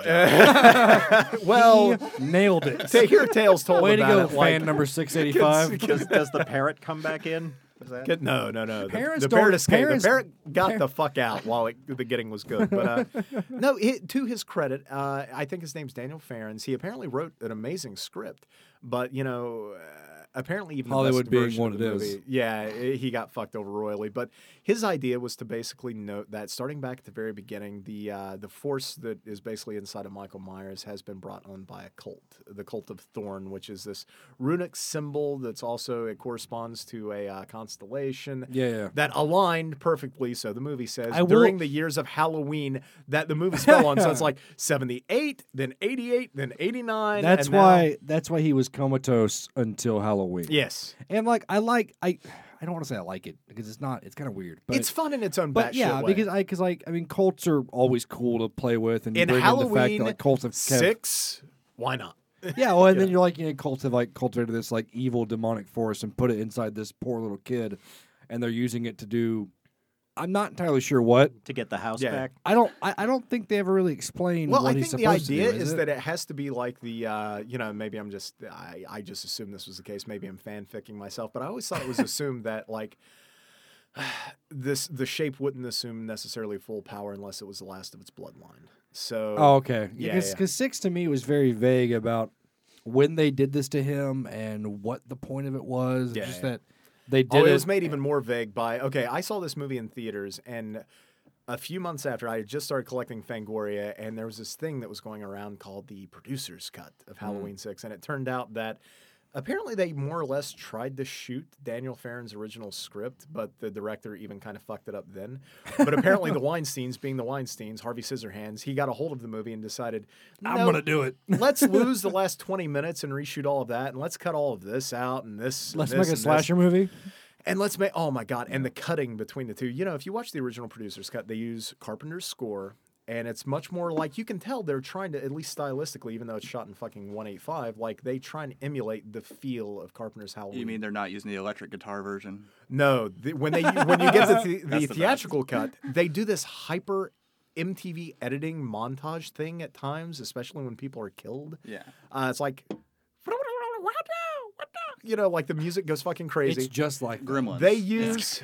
job. well, He nailed it. to hear tales told Way to about go, it, like, fan number six eighty-five. Does, does the parrot come back in? Is that? Get- No, no, no. The, Parents the don't- parrot escaped. parents- the parrot got par- the fuck out while it, the getting was good. But uh, no, he, to his credit, uh, I think his name's Daniel Farrens. He apparently wrote an amazing script, but you know, uh, apparently even the Hollywood best being version what of the it is. movie, yeah, i- he got fucked over royally. But his idea was to basically note that starting back at the very beginning, the uh, the force that is basically inside of Michael Myers has been brought on by a cult, the cult of Thorn, which is this runic symbol that's also it corresponds to a uh, constellation Yeah, yeah. that aligned perfectly. So the movie says I will- during the years of Halloween that the movies fell on. So it's like seventy-eight, then eighty-eight, then eighty-nine. That's and now- why. That's why he was comatose until Halloween. Yes, And like, I like. I. I don't want to say I like it because it's not. It's kind of weird. But it's fun in its own. But batshit yeah, way. because I because like I mean, cults are always cool to play with, and you in bring in the fact Halloween that like cults have kept, six, why not? yeah. Well, and then you're like, you know, cults have like cultivated this like evil demonic force and put it inside this poor little kid, and they're using it to do. I'm not entirely sure what. To get the house Yeah. back? I don't. I, I don't think they ever really explain Well, what I he's think the supposed idea to do. is it? that it has to be like the, uh, you know, maybe I'm just, I, I just assumed this was the case. Maybe I'm fanficking myself, but I always thought it was assumed that like this, the shape wouldn't assume necessarily full power unless it was the last of its bloodline. So, Oh, okay. Yeah, Because yeah. six to me was very vague about when they did this to him and what the point of it was. Yeah, just yeah. that they did oh, it it. was made even more vague by, okay, I saw this movie in theaters and a few months after I had just started collecting Fangoria, and there was this thing that was going around called the producer's cut of Halloween six, and it turned out that apparently they more or less tried to shoot Daniel Farren's original script, but the director even kind of fucked it up then. But apparently the Weinsteins, being the Weinsteins, Harvey Scissorhands, he got a hold of the movie and decided, I'm "No, gonna do it. let's lose the last twenty minutes and reshoot all of that, and let's cut all of this out and this. and Let's this make a and this." slasher movie. And let's make, oh my God, and the cutting between the two. You know, if you watch the original producer's cut, they use Carpenter's score and it's much more like you can tell they're trying to, at least stylistically, even though it's shot in fucking one eighty-five, like they try and emulate the feel of Carpenter's Halloween. You mean they're not using the electric guitar version? No, the, when they when you get the, the, That's the theatrical cut, they do this hyper M T V editing montage thing at times, especially when people are killed. Yeah. Uh, it's like, you know, like the music goes fucking crazy. It's just like Gremlins. They use.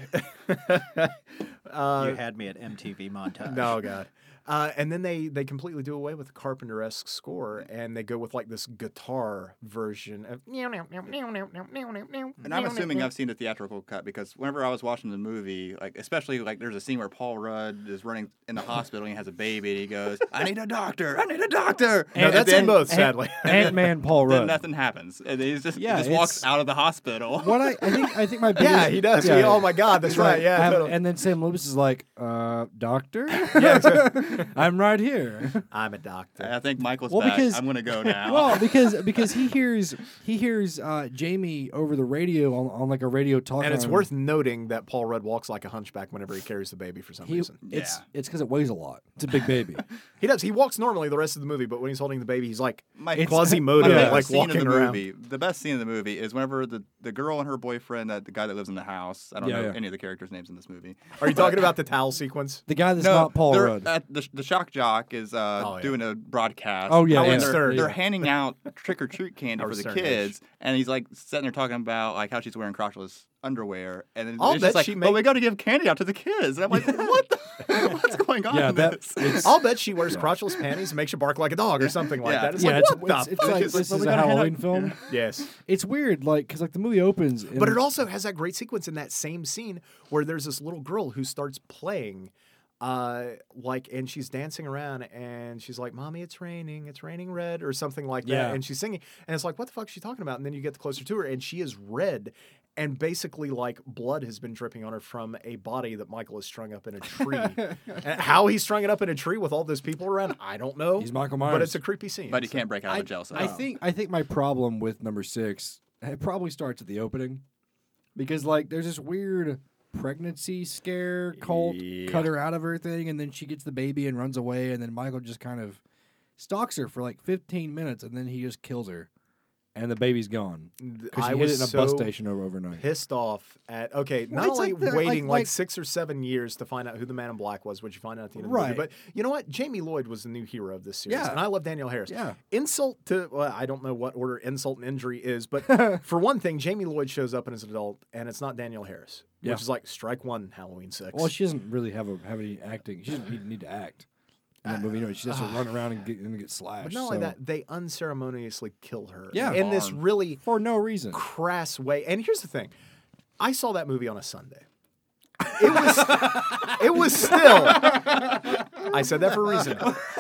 uh, you had me at M T V montage. no, God. Uh, and then they, they completely do away with the Carpenter-esque score, and they go with like this guitar version of. And I'm assuming I've seen the theatrical cut because whenever I was watching the movie, like especially like there's a scene where Paul Rudd is running in the hospital and he has a baby and he goes, "I need a doctor! I need a doctor!" No, And that's then, in both, sadly. Ant Man Paul Then Rudd. nothing happens. And he's just Yeah, he just walks it's- out of the hospital. What I, I think I think my biggest, Yeah, he does. Yeah, He- oh my God, that's He's right. like, Yeah, I'm- totally. and then Sam Lewis is like, uh, doctor, yeah, exactly. I'm right here. I'm a doctor. I think Michael's Well, back. because- I'm gonna go now. Well, because because he hears he hears uh, Jamie over the radio on, on like a radio talk, And it's on- worth noting that Paul Rudd walks like a hunchback whenever he carries the baby for some he, reason. it's Yeah. it's because it weighs a lot. It's a big baby. He does. He walks normally the rest of the movie, but when he's holding the baby, he's like My- Quasimodo, My favorite like scene walking in the around. movie, the best scene in the movie is whenever the, the girl and her boyfriend, that the guy that lives in the house. I don't Yeah, know yeah. any of the characters' names in this movie. Are you talking about the towel sequence? The guy that's No, not Paul they're Rudd. At the, the shock jock is uh, Oh, yeah. doing a broadcast. Oh, yeah, and yeah. they're, Stern. they're Yeah. handing out trick or treat candy Howard for the Stern, kids, and he's like sitting there talking about like how she's wearing crotchless underwear, and then I'll it's bet just like, she "Well, make- we got to give candy out to the kids." And I'm like, "What? The, what's going on?" Yeah, in that this? it's I'll bet she wears crotchless panties and makes you bark like a dog or something like Yeah. that. It's yeah, like, it's, what the it's, it's fuck? like It's like, this well, is we a gotta hand Halloween out- film. Yes. It's weird, like because like the movie opens, and But it also has that great sequence in that same scene where there's this little girl who starts playing, uh, like, and she's dancing around, and she's like, "Mommy, it's raining, it's raining red," or something like that, Yeah. and she's singing, and it's like, "What the fuck is she talking about?" And then you get closer to her, and she is red, and basically, like, blood has been dripping on her from a body that Michael has strung up in a tree. And how he's strung it up in a tree with all those people around, I don't know. He's Michael but Myers. it's a creepy scene. But he so- can't break out I, of a jail cell. I think I think my problem with number six it probably starts at the opening because like there's this weird pregnancy scare cult Yeah. cut her out of her thing, and then she gets the baby and runs away, and then Michael just kind of stalks her for like fifteen minutes, and then he just kills her, and the baby's gone because I she hid was it in a so bus station over overnight. pissed off at okay, not it's only like the- waiting like- like, like- six or seven years to find out who the Man in Black was, which you find out at the end of the Right. movie. But you know what? Jamie Lloyd was the new hero of this series, Yeah. and I love Danielle Harris. Yeah. Insult to well, I don't know what order insult and injury is, but for one thing, Jamie Lloyd shows up as an adult, and it's not Danielle Harris, Yeah. which is like strike one, Halloween six. Well, she doesn't really have a have any acting. She doesn't need, need to act in that movie. You know, she has to run around and get and get slashed. but not only so- that, they unceremoniously kill her. Yeah. in this Barn. really for no reason. crass way. And here's the thing: I saw that movie on a Sunday. It was, it was still. I said that for a reason.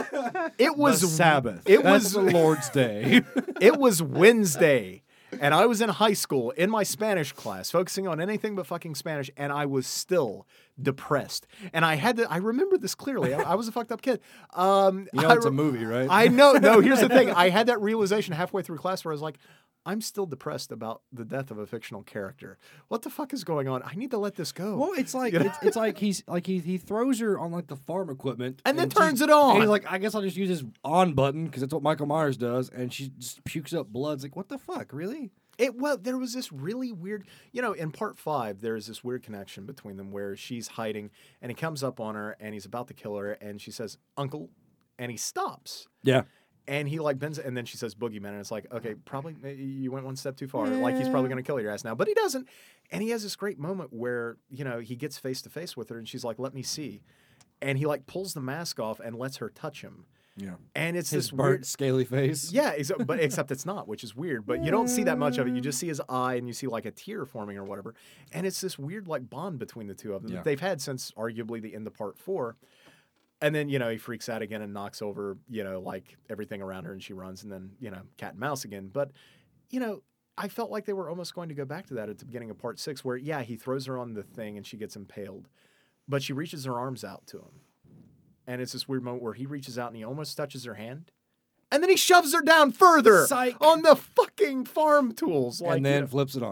It was The Sabbath. It That's was the Lord's Day. It was Wednesday, and I was in high school in my Spanish class, focusing on anything but fucking Spanish, and I was still depressed. And I had to. I remember this clearly. I, I was a fucked up kid. Um, You know I it's a re- movie, right? I know. No, here's the thing. I had that realization halfway through class where I was like, I'm still depressed about the death of a fictional character. What the fuck is going on? I need to let this go. Well, it's like You know? it's, it's like he's like he he throws her on like the farm equipment And then she's- turns it on. And he's like, I guess I'll just use his on button because that's what Michael Myers does, and she just pukes up blood. It's like, what the fuck, really? It well, there was this really weird, you know, in part five, there's this weird connection between them where she's hiding and he comes up on her and he's about to kill her and she says, "Uncle," and he stops. Yeah, And he like bends, and then she says boogeyman, and it's like, okay, probably uh, you went one step too far. Like he's probably gonna kill your ass now, but he doesn't. And he has this great moment where you know he gets face to face with her, and she's like, "Let me see," and he like pulls the mask off and lets her touch him, yeah. and it's His this burnt, weird. scaly face. Yeah, ex- but except it's not, which is weird. But you don't see that much of it. You just see his eye, and you see like a tear forming or whatever, and it's this weird like bond between the two of them Yeah. that they've had since arguably the end of part four. And then, you know, he freaks out again and knocks over, you know, like everything around her and she runs and then, you know, cat and mouse again. But, you know, I felt like they were almost going to go back to that at the beginning of part six where, yeah, he throws her on the thing and she gets impaled. But she reaches her arms out to him. And it's this weird moment where he reaches out and he almost touches her hand. And then he shoves her down further Psych. on the fucking farm tools. Like, and you then know- flips it on.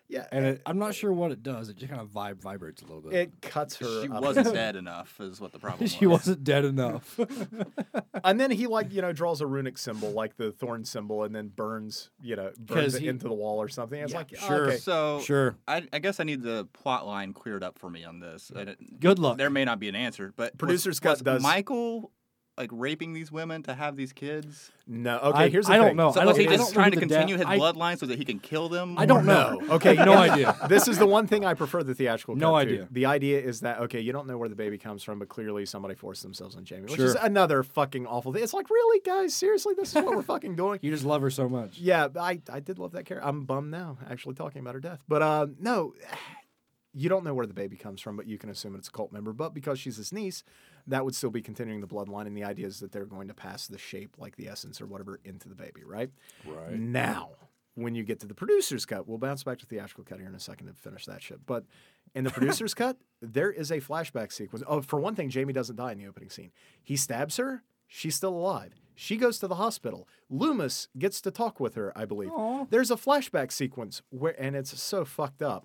Yeah, and it, I'm not sure what it does. It just kind of vibe vibrates a little bit. it cuts her. She up. wasn't dead enough, is what the problem was. she wasn't dead enough. And then he like you know draws a runic symbol like the thorn symbol, and then burns you know burns 'Cause it he- into the wall or something. It's Yeah, like sure. okay. So Sure. I, I guess I need the plot line cleared up for me on this. I didn't- Good luck. There may not be an answer, but was- Producer's cut was does- Michael like raping these women to have these kids? No, okay. I- here's the I thing. don't know. So I was don't- he I just don't know trying to the continue depth. his I- bloodline so that he can kill them? I don't No. know. Okay, no idea. This is the one thing I prefer the theatrical cut No to. idea. The idea is that okay, you don't know where the baby comes from, but clearly somebody forced themselves on Jamie, which Sure. is another fucking awful thing. It's like, really, guys, seriously, this is what we're fucking doing. You just love her so much. Yeah, I I did love that character. I'm bummed now, actually talking about her death. But uh, no, you don't know where the baby comes from, but you can assume it's a cult member. But because she's his niece, that would still be continuing the bloodline. And the idea is that they're going to pass the shape, like the essence or whatever, into the baby, right? Right. Now, when you get to the producer's cut, we'll bounce back to the theatrical cut here in a second to finish that shit. But in the producer's cut, there is a flashback sequence. Oh, for one thing, Jamie doesn't die in the opening scene. He stabs her. She's still alive. She goes to the hospital. Loomis gets to talk with her, I believe. Aw. There's a flashback sequence where, and it's so fucked up,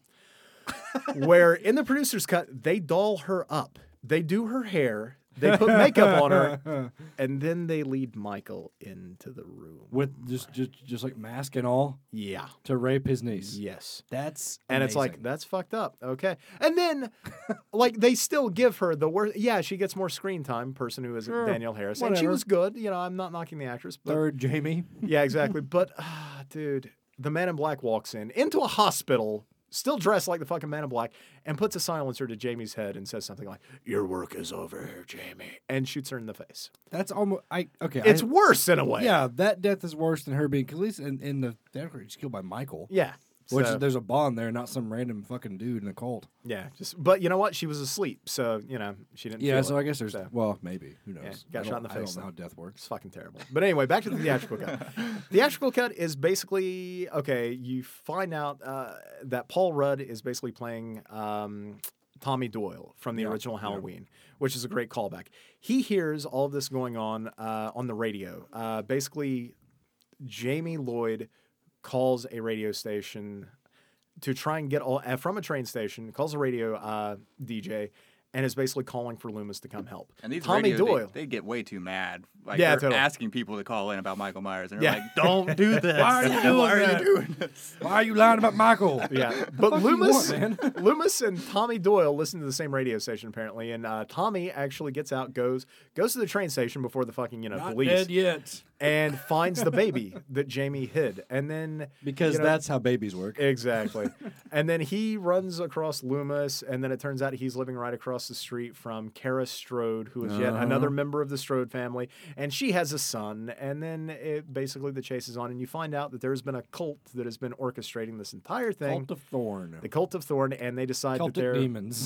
where in the producer's cut, they doll her up. They do her hair. They put makeup on her, and then they lead Michael into the room. With just, just just like mask and all Yeah. to rape his niece. Yes. That's And it's like, amazing. that's fucked up. Okay. And then, like, they still give her the worst. Yeah, she gets more screen time, person who is Sure. Danielle Harris. And she Whatever. was good. You know, I'm not knocking the actress. But third Jamie. yeah, exactly. But, ah, dude, the man in black walks in into a hospital, still dressed like the fucking man in black, and puts a silencer to Jamie's head and says something like, "Your work is over here, Jamie," and shoots her in the face. That's almost I okay. It's I, worse in a way. yeah, that death is worse than her being. 'Cause at least in, in the theater, she's killed by Michael. Yeah. Which So- there's a bond there, not some random fucking dude in a cult. yeah. Just, but you know what? She was asleep, so you know she didn't. Yeah, feel so it. I guess there's So- well, maybe who knows? Yeah, I got shot in don't- the face, I don't know though. how death works. It's fucking terrible. But anyway, back to the theatrical cut. Theatrical cut is basically okay. You find out uh, that Paul Rudd is basically playing um, Tommy Doyle from the Yeah, original yeah. Halloween, which is a great callback. He hears all of this going on uh, on the radio. Uh, basically, Jamie Lloyd calls a radio station to try and get all uh, from a train station. Calls a radio uh, D J. And is basically calling for Loomis to come help. And these Tommy radio, Doyle. They, they get way too mad. Like Yeah, they're totally. asking people to call in about Michael Myers, and they're Yeah. like, "Don't do this. Why are you doing Why are that? you doing this?" Why are you lying about Michael? Yeah, but fuck do you Loomis, want, man? Loomis and Tommy Doyle listen to the same radio station apparently, and uh, Tommy actually gets out, goes goes to the train station before the fucking you know Not police, dead yet. and finds the baby that Jamie hid, and then Because you know, that's how babies work. exactly, and then he runs across Loomis, and then it turns out he's living right across the street from Kara Strode, who is yet Uh-huh. another member of the Strode family, and she has a son, and then it basically the chase is on, and you find out that there's been a cult that has been orchestrating this entire thing. Cult of Thorn. The Cult of Thorn, and they decide Celtic that they're demons.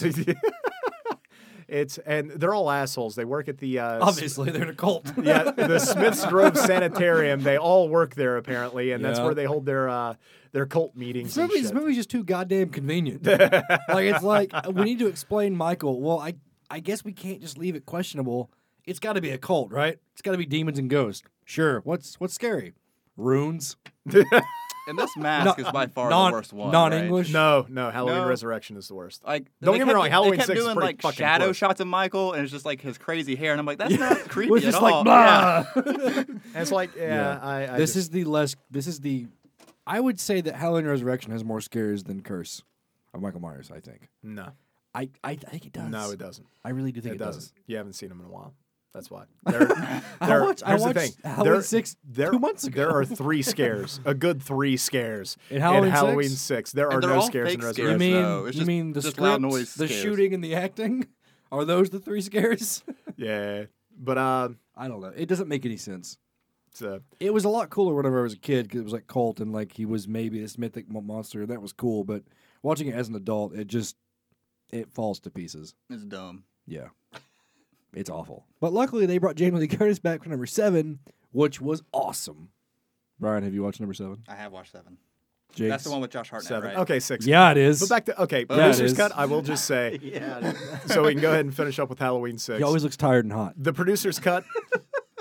it's and they're all assholes. They work at the uh, Obviously, they're in a cult. yeah, the Smiths Grove Sanitarium. They all work there apparently, and that's Yeah. where they hold their uh, their cult meetings. This and movie's, shit. this movie's just too goddamn convenient. like it's like we need to explain Michael. Well, I I guess we can't just leave it questionable. It's got to be a cult, right? It's got to be demons and ghosts. Sure. What's what's scary? Runes. And this mask is by far non, the worst one. Non-English. No, no, Halloween No. Resurrection is the worst. Like, Don't they get me kept- wrong, Halloween they kept six is doing pretty like fucking shadow close. shots of Michael, and it's just like his crazy hair, and I'm like, that's not creepy Was at just all. like Yeah. blah. And it's like, yeah, I, I this just, is the less. This is the. I would say that Halloween Resurrection has more scares than Curse of Michael Myers. I think. no, I I, I think it does. no, it doesn't. I really do think It it, doesn't. does. You haven't seen them in a while. That's why. They're, I they're- watched. I here's the watched thing. Halloween There- six there, two months ago. There are three scares, a good three scares In Halloween six? Halloween six. There are And they're no all scares fake in scares. Resurrection. You mean though. It's you just- mean the just script, loud noise the scares. shooting, and the acting? Are those the three scares? Yeah, but uh, I don't know. It doesn't make any sense. it's, uh, It was a lot cooler whenever I was a kid because it was like cult and like he was maybe this mythic mo- monster. That was cool, but watching it as an adult, it just it falls to pieces. It's dumb. Yeah, it's awful. But luckily, they brought Jamie Lee Curtis back for number seven, which was awesome. Brian, have you watched number seven? I have watched seven. Jake's? That's the one with Josh Hartnett, seven. right? Okay, six. Yeah, it is. But back to okay, Yeah, it producer's is. cut. I will just say, Yeah. so we can go ahead and finish up with Halloween six. He always looks tired and hot. The producer's cut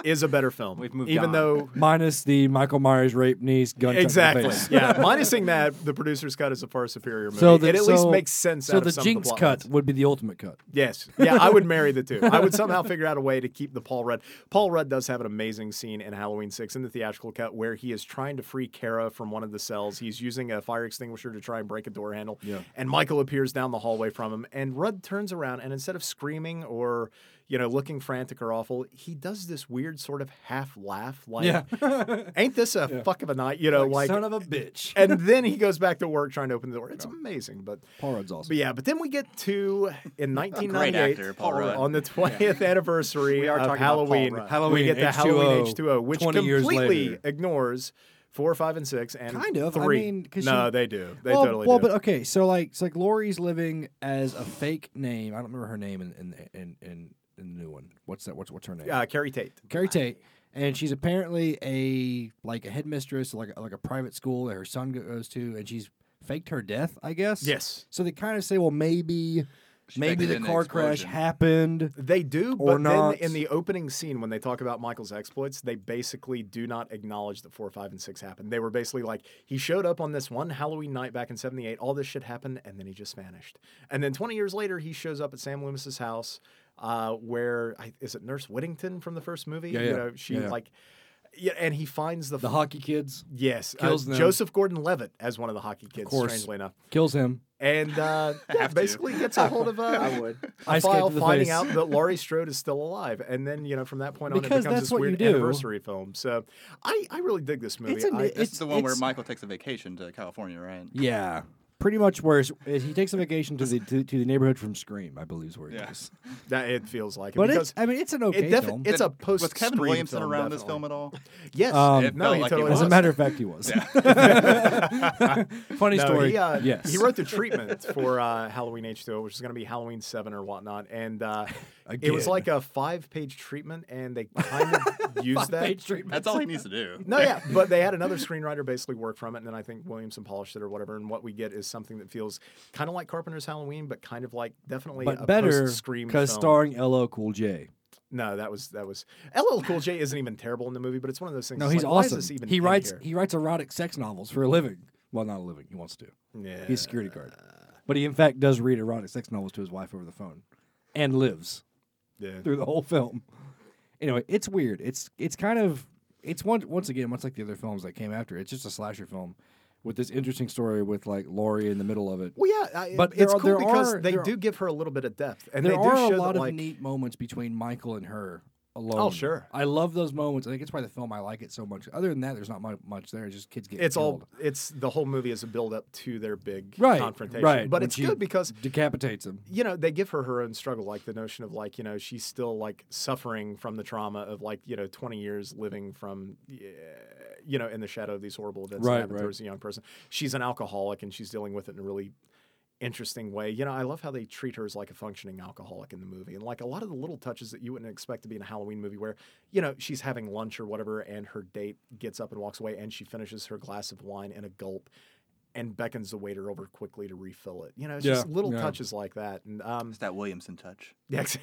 is a better film. We've moved even on. though Minus the Michael Myers rape niece gunshot exactly, in the face. yeah. Minusing that, the producer's cut is a far superior movie. So the, it at so, least makes sense. So out the of some Jinx of the plot cut lines. would be the ultimate cut. Yes, yeah, I would marry the two. I would somehow figure out a way to keep the Paul Rudd. Paul Rudd does have an amazing scene in Halloween six in the theatrical cut where he is trying to free Kara from one of the cells. He's using a fire extinguisher to try and break a door handle. Yeah. And Michael appears down the hallway from him, and Rudd turns around, and instead of screaming or, you know, looking frantic or awful, he does this weird sort of half laugh, like, Yeah. ain't this a Yeah. fuck of a night? You know, like, son of a bitch. and then he goes back to work trying to open the door. It's amazing, but Paul Rudd's awesome. but yeah, but then we get to in nineteen ninety-eight actor, Paul Rudd. on the twentieth anniversary We are of talking about Paul Halloween. Rudd. Halloween we get the H two O, Halloween H two O, which twenty years completely later. ignores four, five, and six, and Kind of. I three. mean, 'cause no, she- they do. They well, totally well, do. but okay, so like, it's like Laurie's living as a fake name. I don't remember her name in in in, in, in the new one. What's that? What's what's her name? uh, Carrie Tate. Carrie Tate, and she's apparently a like a headmistress, like like a private school that her son goes to, and she's faked her death, I guess. Yes. So they kind of say, well, maybe She maybe faked it the in the car crash explosion. happened. They do, Or but not. then in the opening scene when they talk about Michael's exploits, they basically do not acknowledge that four, five, and six happened. They were basically like, he showed up on this one Halloween night back in seventy-eight, all this shit happened, and then he just vanished. And then twenty years later, he shows up at Sam Loomis's house, uh, where, I, is it Nurse Whittington from the first movie? Yeah, You yeah. know, she Yeah, yeah. like, yeah, and he finds the, The hockey kids yes, kills uh, them. Joseph Gordon-Levitt as one of the hockey kids, course. strangely enough. kills him. And uh, yeah, Have to. basically gets a hold of uh, I would. a Ice skate file to the finding face. out that Laurie Strode is still alive. And then, you know, from that point on, Because it becomes that's this what weird you do. anniversary film. So I, I really dig this movie. It's a- I, it's- It's the one where it's- Michael takes a vacation to California, right? Yeah. Pretty much where is, is he takes a vacation to the to, to the neighborhood from Scream, I believe is where he Yeah. is. that, it feels like it. But because it's, I mean, it's an okay it defi- film. it's a Did- post Was Kevin Williamson around this film at all? Yes. Um, It no, felt he like he totally As was. a matter of fact, he was. Funny No, story. He, uh, yes. he wrote the treatment for uh, Halloween H two O, which is going to be Halloween seven or whatnot. And uh, it was Again. like a five-page treatment, and they kind of used that. Five-page treatment. That's all he needs to do. No, yeah, but they had another screenwriter basically work from it, and then I think Williamson polished it or whatever. And what we get is something that feels kind of like Carpenter's Halloween, but kind of like definitely a But better Scream because film. starring L L Cool J. No, that was that was L L Cool J isn't even terrible in the movie, but it's one of those things. No, it's he's like, why is awesome. this even He in writes here? he writes erotic sex novels for a living. Well, not a living. He wants to. Yeah. He's a security guard. But he in fact does read erotic sex novels to his wife over the phone, and lives Yeah. through the whole film. Anyway, it's weird. It's it's kind of it's one once again much like the other films that came after. It's just a slasher film with this interesting story with like Laurie in the middle of it. Well, yeah, I, But but there it's are- cool there because are- they there are- do give her a little bit of depth, and there they do are show a lot that, of like, neat moments between Michael and her alone. Oh, sure. I love those moments. I think it's why the film I like it so much. Other than that, there's not mu- much there. It's just kids getting it's all killed. it's the whole movie is a build up to their big right, confrontation. right. But when it's she good because decapitates him. you know, they give her her own struggle, like the notion of like, you know, she's still like suffering from the trauma of like, you know, twenty years living from, uh, you know, in the shadow of these horrible events Right, that happened to right. her as a young person. She's an alcoholic and she's dealing with it in a really interesting way. You know, I love how they treat her as like a functioning alcoholic in the movie. And like a lot of the little touches that you wouldn't expect to be in a Halloween movie where, you know, she's having lunch or whatever and her date gets up and walks away and she finishes her glass of wine in a gulp and beckons the waiter over quickly to refill it. You know, it's Yeah, just little yeah. touches like that. And um It's that Williamson touch. yeah, ex-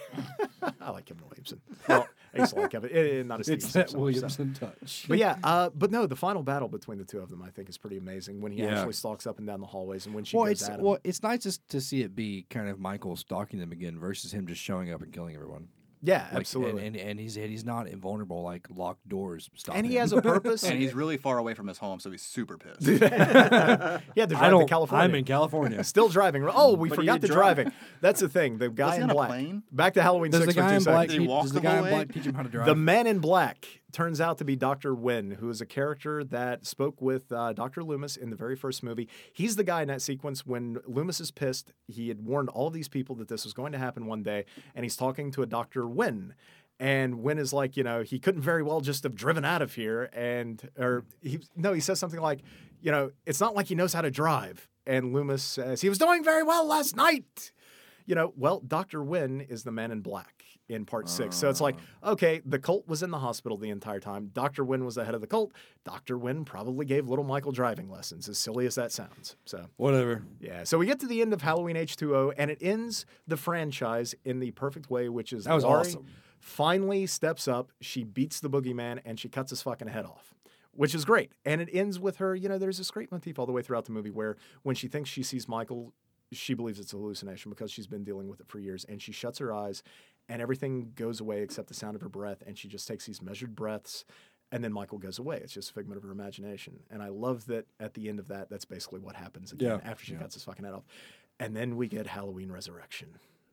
I like Kevin Williamson. Well, I used to like Kevin. eh, eh, not a Steve It's that Simpson, so- Williamson touch. But yeah, uh, but no, the final battle between the two of them, I think, is pretty amazing. When he Yeah. actually stalks up and down the hallways, and when she well, goes it's at him. well, it's nice just to see it be kind of Michael stalking them again versus him just showing up and killing everyone. yeah, Like, absolutely. And, and, and he's and he's not invulnerable like locked doors. Stop And he him. has a purpose. And he's really far away from his home, so he's super pissed. yeah, to I drive to don't. California. I'm in California. Still driving. Oh, we But forgot he the dri- driving. That's the thing. The guy he in on a black. plane? Back to Halloween Does six the for guy two in black? seconds. Did he te- walk does the the guy whole in way? black teach him how to drive? The man in black turns out to be Doctor Wynn, who is a character that spoke with uh, Doctor Loomis in the very first movie. He's the guy in that sequence when Loomis is pissed. He had warned all of these people that this was going to happen one day, and he's talking to a Doctor Wynn. And Wynn is like, you know, he couldn't very well just have driven out of here. And, or, he, no, he says something like, you know, it's not like he knows how to drive. And Loomis says, he was doing very well last night. You know, well, Doctor Wynn is the man in black in part six. So it's like, okay, the cult was in the hospital the entire time. Doctor Wynn was the head of the cult. Doctor Wynn probably gave little Michael driving lessons, as silly as that sounds. So, Whatever. yeah. So we get to the end of Halloween H two O, and it ends the franchise in the perfect way, which is That was Laurie awesome. finally steps up. She beats the boogeyman and she cuts his fucking head off, which is great. And it ends with her, you know, there's this great motif all the way throughout the movie where when she thinks she sees Michael, she believes it's a hallucination because she's been dealing with it for years. And she shuts her eyes and everything goes away except the sound of her breath. And she just takes these measured breaths. And then Michael goes away. It's just a figment of her imagination. And I love that at the end of that, that's basically what happens again Yeah. after she Yeah. cuts his fucking head off. And then we get Halloween Resurrection.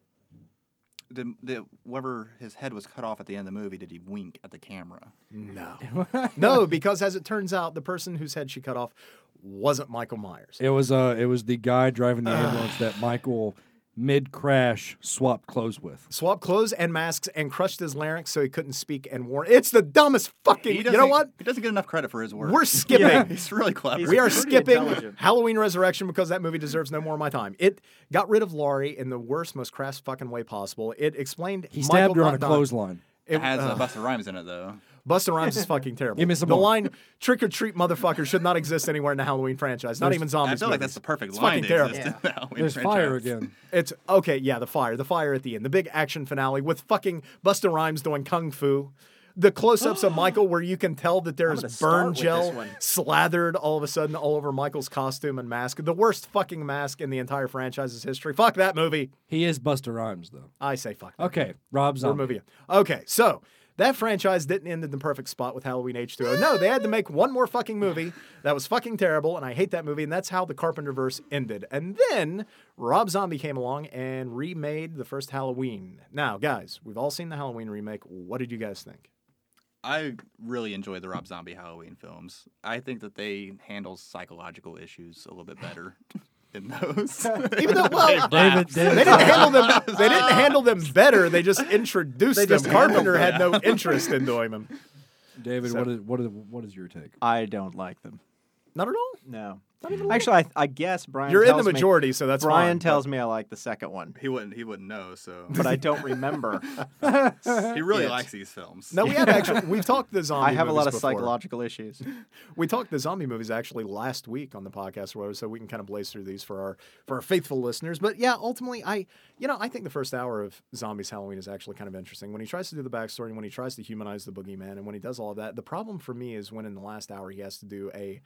Did, did, whoever his head was cut off at the end of the movie, did he wink at the camera? No. No, because as it turns out, the person whose head she cut off wasn't Michael Myers. It was uh, it was the guy driving the ambulance that Michael mid crash swapped clothes with. Swapped clothes and masks and crushed his larynx so he couldn't speak and warn. It's the dumbest fucking. He You doesn't- know what? He doesn't get enough credit for his work. We're skipping. He's really clever. He's We are pretty skipping intelligent. Halloween Resurrection because that movie deserves no more of my time. It got rid of Laurie in the worst, most crass fucking way possible. It explained He Michael stabbed her on a not dying. clothesline. It has uh, uh, Busta Rhymes in it, though. Busta Rhymes is fucking terrible. Give me some the more. line "trick or treat, motherfucker" should not exist anywhere in the Halloween franchise. Not There's- even I zombies. feel like movies. that's the perfect It's line fucking to terrible. exist in the Halloween There's franchise. fire again. It's okay, yeah, the fire, the fire at the end, the big action finale with fucking Busta Rhymes doing kung fu. The close-ups of Michael where you can tell that there's gonna start burn with this gel one. slathered all of a sudden all over Michael's costume and mask. The worst fucking mask in the entire franchise's history. Fuck that movie. He is Busta Rhymes, though. I say fuck that Okay, Rob We're Zombie. moving on. Okay, so that franchise didn't end in the perfect spot with Halloween H two O. No, they had to make one more fucking movie that was fucking terrible, and I hate that movie, and that's how the Carpenterverse ended. And then Rob Zombie came along and remade the first Halloween. Now, guys, we've all seen the Halloween remake. What did you guys think? I really enjoy the Rob Zombie Halloween films. I think that they handle psychological issues a little bit better in those. Even though, well, David, they David, didn't handle them. They didn't handle them better. They just introduced They them. just Carpenter handled had no interest in doing them. David, So- what is what is what is your take? I don't like them. Not at all. No. Not even. Actually, I, I guess Brian. You're in the tells me- majority, so that's Brian fine. tells me I like the second one, he wouldn't. He wouldn't know. So but I don't remember. he really Yes. likes these films. No, we have actually. We've talked the zombie. I have a lot movies of before. psychological issues. We talked the zombie movies actually last week on the podcast, or whatever, so we can kind of blaze through these for our for our faithful listeners. But yeah, ultimately, I you know I think the first hour of Zombies Halloween is actually kind of interesting when he tries to do the backstory and when he tries to humanize the boogeyman and when he does all of that. The problem for me is when in the last hour he has to do a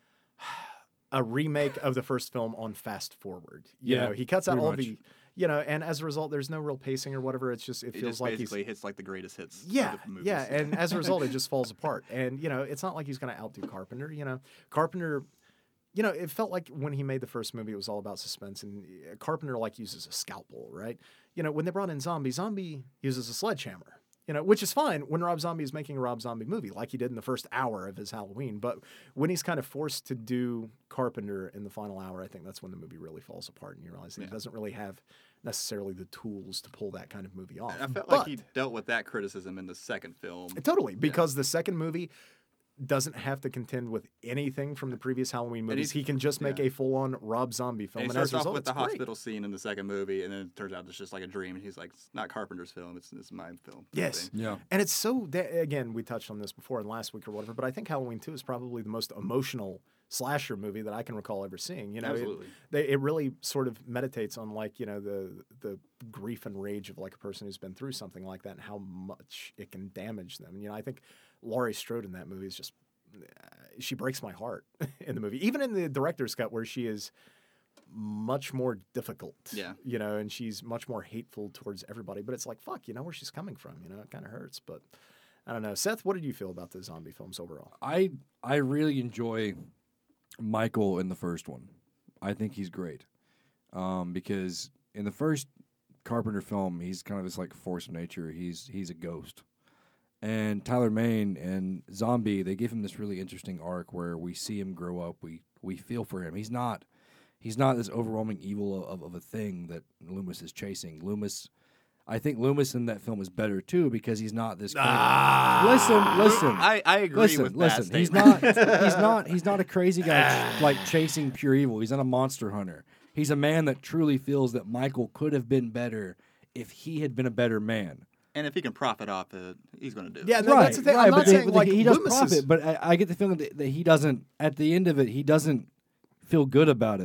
a remake of the first film on fast forward. You Yeah, know, he cuts out pretty all much. the you know, and as a result, there's no real pacing or whatever. It's just it It feels just like he's basically hits like the greatest hits. of yeah, the movies. yeah, and as a result, it just falls apart. And you know, it's not like he's going to outdo Carpenter. You know, Carpenter. You know, it felt like when he made the first movie, it was all about suspense, and uh, Carpenter like uses a scalpel, right? You know, when they brought in Zombie, Zombie uses a sledgehammer. You know, which is fine when Rob Zombie is making a Rob Zombie movie, like he did in the first hour of his Halloween. But when he's kind of forced to do Carpenter in the final hour, I think that's when the movie really falls apart, and you realize that he Yeah. doesn't really have necessarily the tools to pull that kind of movie off. I felt But- like he dealt with that criticism in the second film. Totally, because the second movie doesn't have to contend with anything from the previous Halloween movies. he- He can just make yeah. a full-on Rob Zombie film, And and, he as starts a off result, with the it's great. hospital scene in the second movie, and then it turns out it's just like a dream. And he's like, "It's not Carpenter's film; it's, it's my film." Yes, thing. Yeah. and it's so. that- Again, we touched on this before in last week or whatever, but I think Halloween Two is probably the most emotional slasher movie that I can recall ever seeing. You know, Absolutely. It, they, it really sort of meditates on like you know the the grief and rage of like a person who's been through something like that and how much it can damage them. You know, I think Laurie Strode in that movie is just. She breaks my heart in the movie, even in the director's cut where she is much more difficult. Yeah. You know, and she's much more hateful towards everybody. But it's like, fuck, you know where she's coming from. You know, it kind of hurts. But I don't know. Seth, what did you feel about the zombie films overall? I I really enjoy Michael in the first one. I think he's great um, because in the first Carpenter film, he's kind of this like force of nature. He's he's a ghost. And Tyler Mane and Zombie, they give him this really interesting arc where we see him grow up. We we feel for him. He's not he's not this overwhelming evil of, of a thing that Loomis is chasing. Loomis, I think Loomis in that film is better too because he's not this. Crazy. Listen, listen. I, I agree Listen, with listen. that He's statement. not. He's not. He's not a crazy guy ch- like chasing pure evil. He's not a monster hunter. He's a man that truly feels that Michael could have been better if he had been a better man. And if he can profit off it, he's going to do it. Yeah, no, right, that's the thing. right. I'm not but the- saying but like he does Loomis profit, is- but I, I get the feeling that, that he doesn't. At the end of it, he doesn't feel good about it.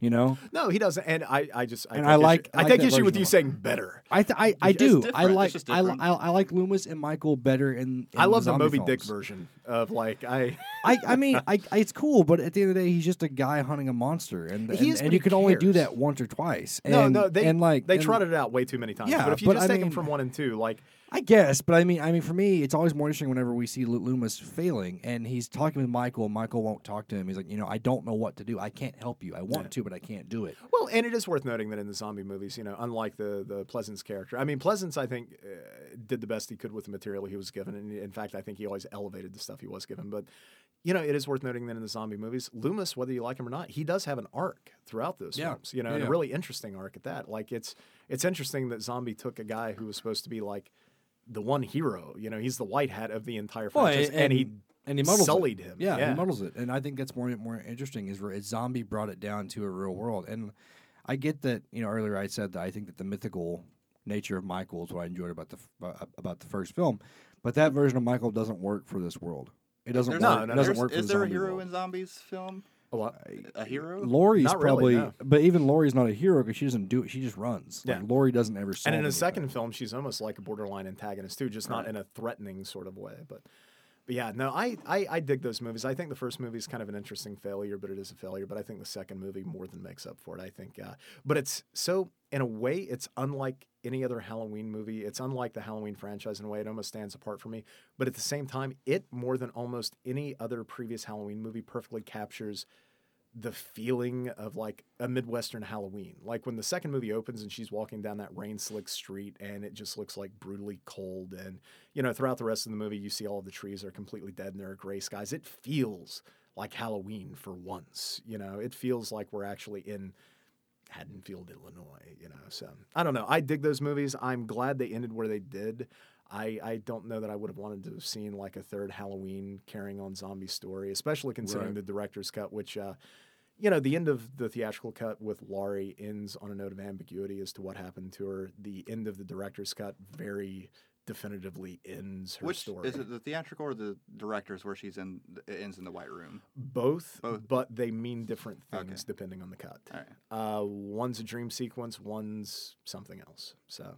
You know, No, he doesn't. And I, I just, I And take I issue, like- I I like take that issue with version you of saying better. I th- I, I It's do. different. I It's like just I, different. I I like Loomis and Michael better in. in I love the zombie Moby films. Dick version of like I. I, I mean, I, I, it's cool, but at the end of the day, he's just a guy hunting a monster, and He and, is, and but you he can only do cares. that once or twice. And, No, no, they and like they and- trotted it out way too many times. Yeah, but if you but just I take them mean- from one and two, like I guess, but I mean, I mean, for me, it's always more interesting whenever we see Lo- Loomis failing, and he's talking with Michael, and Michael won't talk to him. He's like, you know, I don't know what to do. I can't help you. I want Yeah. to, but I can't do it. well, and it is worth noting that in the zombie movies, you know, unlike the the Pleasance character, I mean, Pleasance, I think, uh, did the best he could with the material he was given, and in fact, I think he always elevated the stuff he was given. But you know, it is worth noting that in the zombie movies, Loomis, whether you like him or not, he does have an arc throughout those Yeah. films. You know, Yeah, and yeah. a really interesting arc at that. Like it's it's interesting that Zombie took a guy who was supposed to be like the one hero. You know, he's the white hat of the entire Well, franchise, and- and, he And he muddles sullied it. him. Yeah, Yeah. he muddles it, and I think that's more more interesting. Is where Zombie brought it down to a real world, and I get that. You know, earlier I said that I think that the mythical nature of Michael is what I enjoyed about the f- uh, about the first film, but that version of Michael doesn't work for this world. It doesn't There's work. no, no, it doesn't There's- work for Is the there a zombie hero world. in Zombies film? A what? A hero? Lori's Not really, probably, no. but even Lori's not a hero because she doesn't do it. She just runs. Yeah. Like, Lori doesn't ever. Solve And in a anything. second film, she's almost like a borderline antagonist too, just not in a threatening sort of way. But, but yeah, no, I, I I dig those movies. I think the first movie is kind of an interesting failure, but it is a failure. But I think the second movie more than makes up for it. I think, uh, but it's so in a way, it's unlike any other Halloween movie. It's unlike the Halloween franchise in a way. It almost stands apart from me. But at the same time, it more than almost any other previous Halloween movie perfectly captures the feeling of like a Midwestern Halloween. Like when the second movie opens and she's walking down that rain slick street and it just looks like brutally cold. And, you know, throughout the rest of the movie, you see all of the trees are completely dead and there are gray skies. It feels like Halloween for once, you know, it feels like we're actually in Haddonfield, Illinois, you know. So I don't know. I dig those movies. I'm glad they ended where they did. I, I don't know that I would have wanted to have seen like a third Halloween carrying on zombie story, especially considering Right. the director's cut, which, uh, you know, the end of the theatrical cut with Laurie ends on a note of ambiguity as to what happened to her. The end of the director's cut very definitively ends her Which story. is it? The theatrical or the director's where she's in? It ends in the white room. Both, Both. but they mean different things Okay. depending on the cut. All right. Uh, one's a dream sequence, one's something else. So,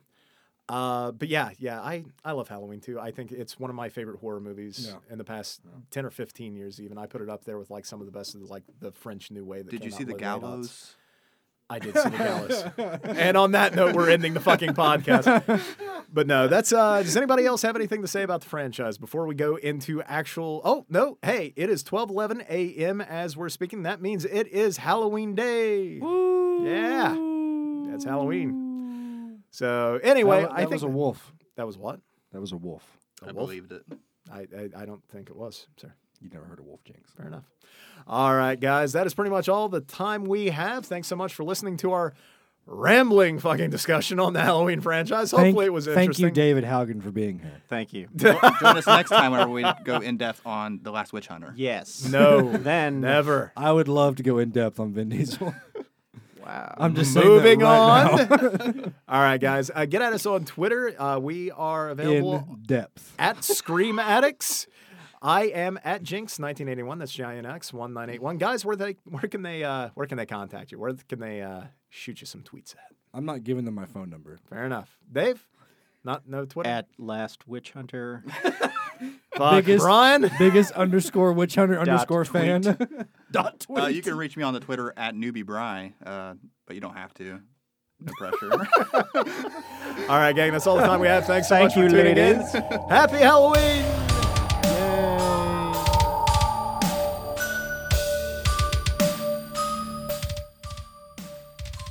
uh, but yeah, yeah, I, I love Halloween too. I think it's one of my favorite horror movies Yeah. in the past ten or fifteen years. Even I put it up there with like some of the best of the, like the French New Wave. That Did came you out see the in late aughts. gallows? I did see the gallows. And on that note, we're ending the fucking podcast. But no, that's. Uh, does anybody else have anything to say about the franchise before we go into actual? Oh no! Hey, it is twelve eleven a.m. as we're speaking. That means it is Halloween Day. Yeah, that's Halloween. So anyway, that, wa- I that think was a wolf. that was what? That was a wolf. A I wolf? believed it. I, I I don't think it was, sir. You never heard of Wolf Jinx. Fair enough. All right, guys, that is pretty much all the time we have. Thanks so much for listening to our rambling fucking discussion on the Halloween franchise. Hopefully thank, it was Thank interesting. you, David Haugen, for being here. Thank you. Jo- Join us next time whenever we go in depth on The Last Witch Hunter. Yes. No, Then never. I would love to go in depth on Vin Diesel. Wow. I'm just saying that Moving right on. now. All right, guys, uh, get at us on Twitter. Uh, we are available in depth. at Scream Addicts. I am at Jinx nineteen eighty-one. That's J I N X one nine eight one. Guys, where they where can they uh, where can they contact you? Where can they uh, shoot you some tweets at? I'm not giving them my phone number. Fair enough. Dave, not no Twitter. At Last Witch Hunter. Fuck, biggest- Brian. Biggest underscore witch hunter underscore fan. Dot tweet. Uh, you can reach me on the Twitter at newbie Bry, uh, but you don't have to. No pressure. All right, gang. That's all the time we have. Thanks so Thank much for you, tuning ladies. in. Happy Halloween.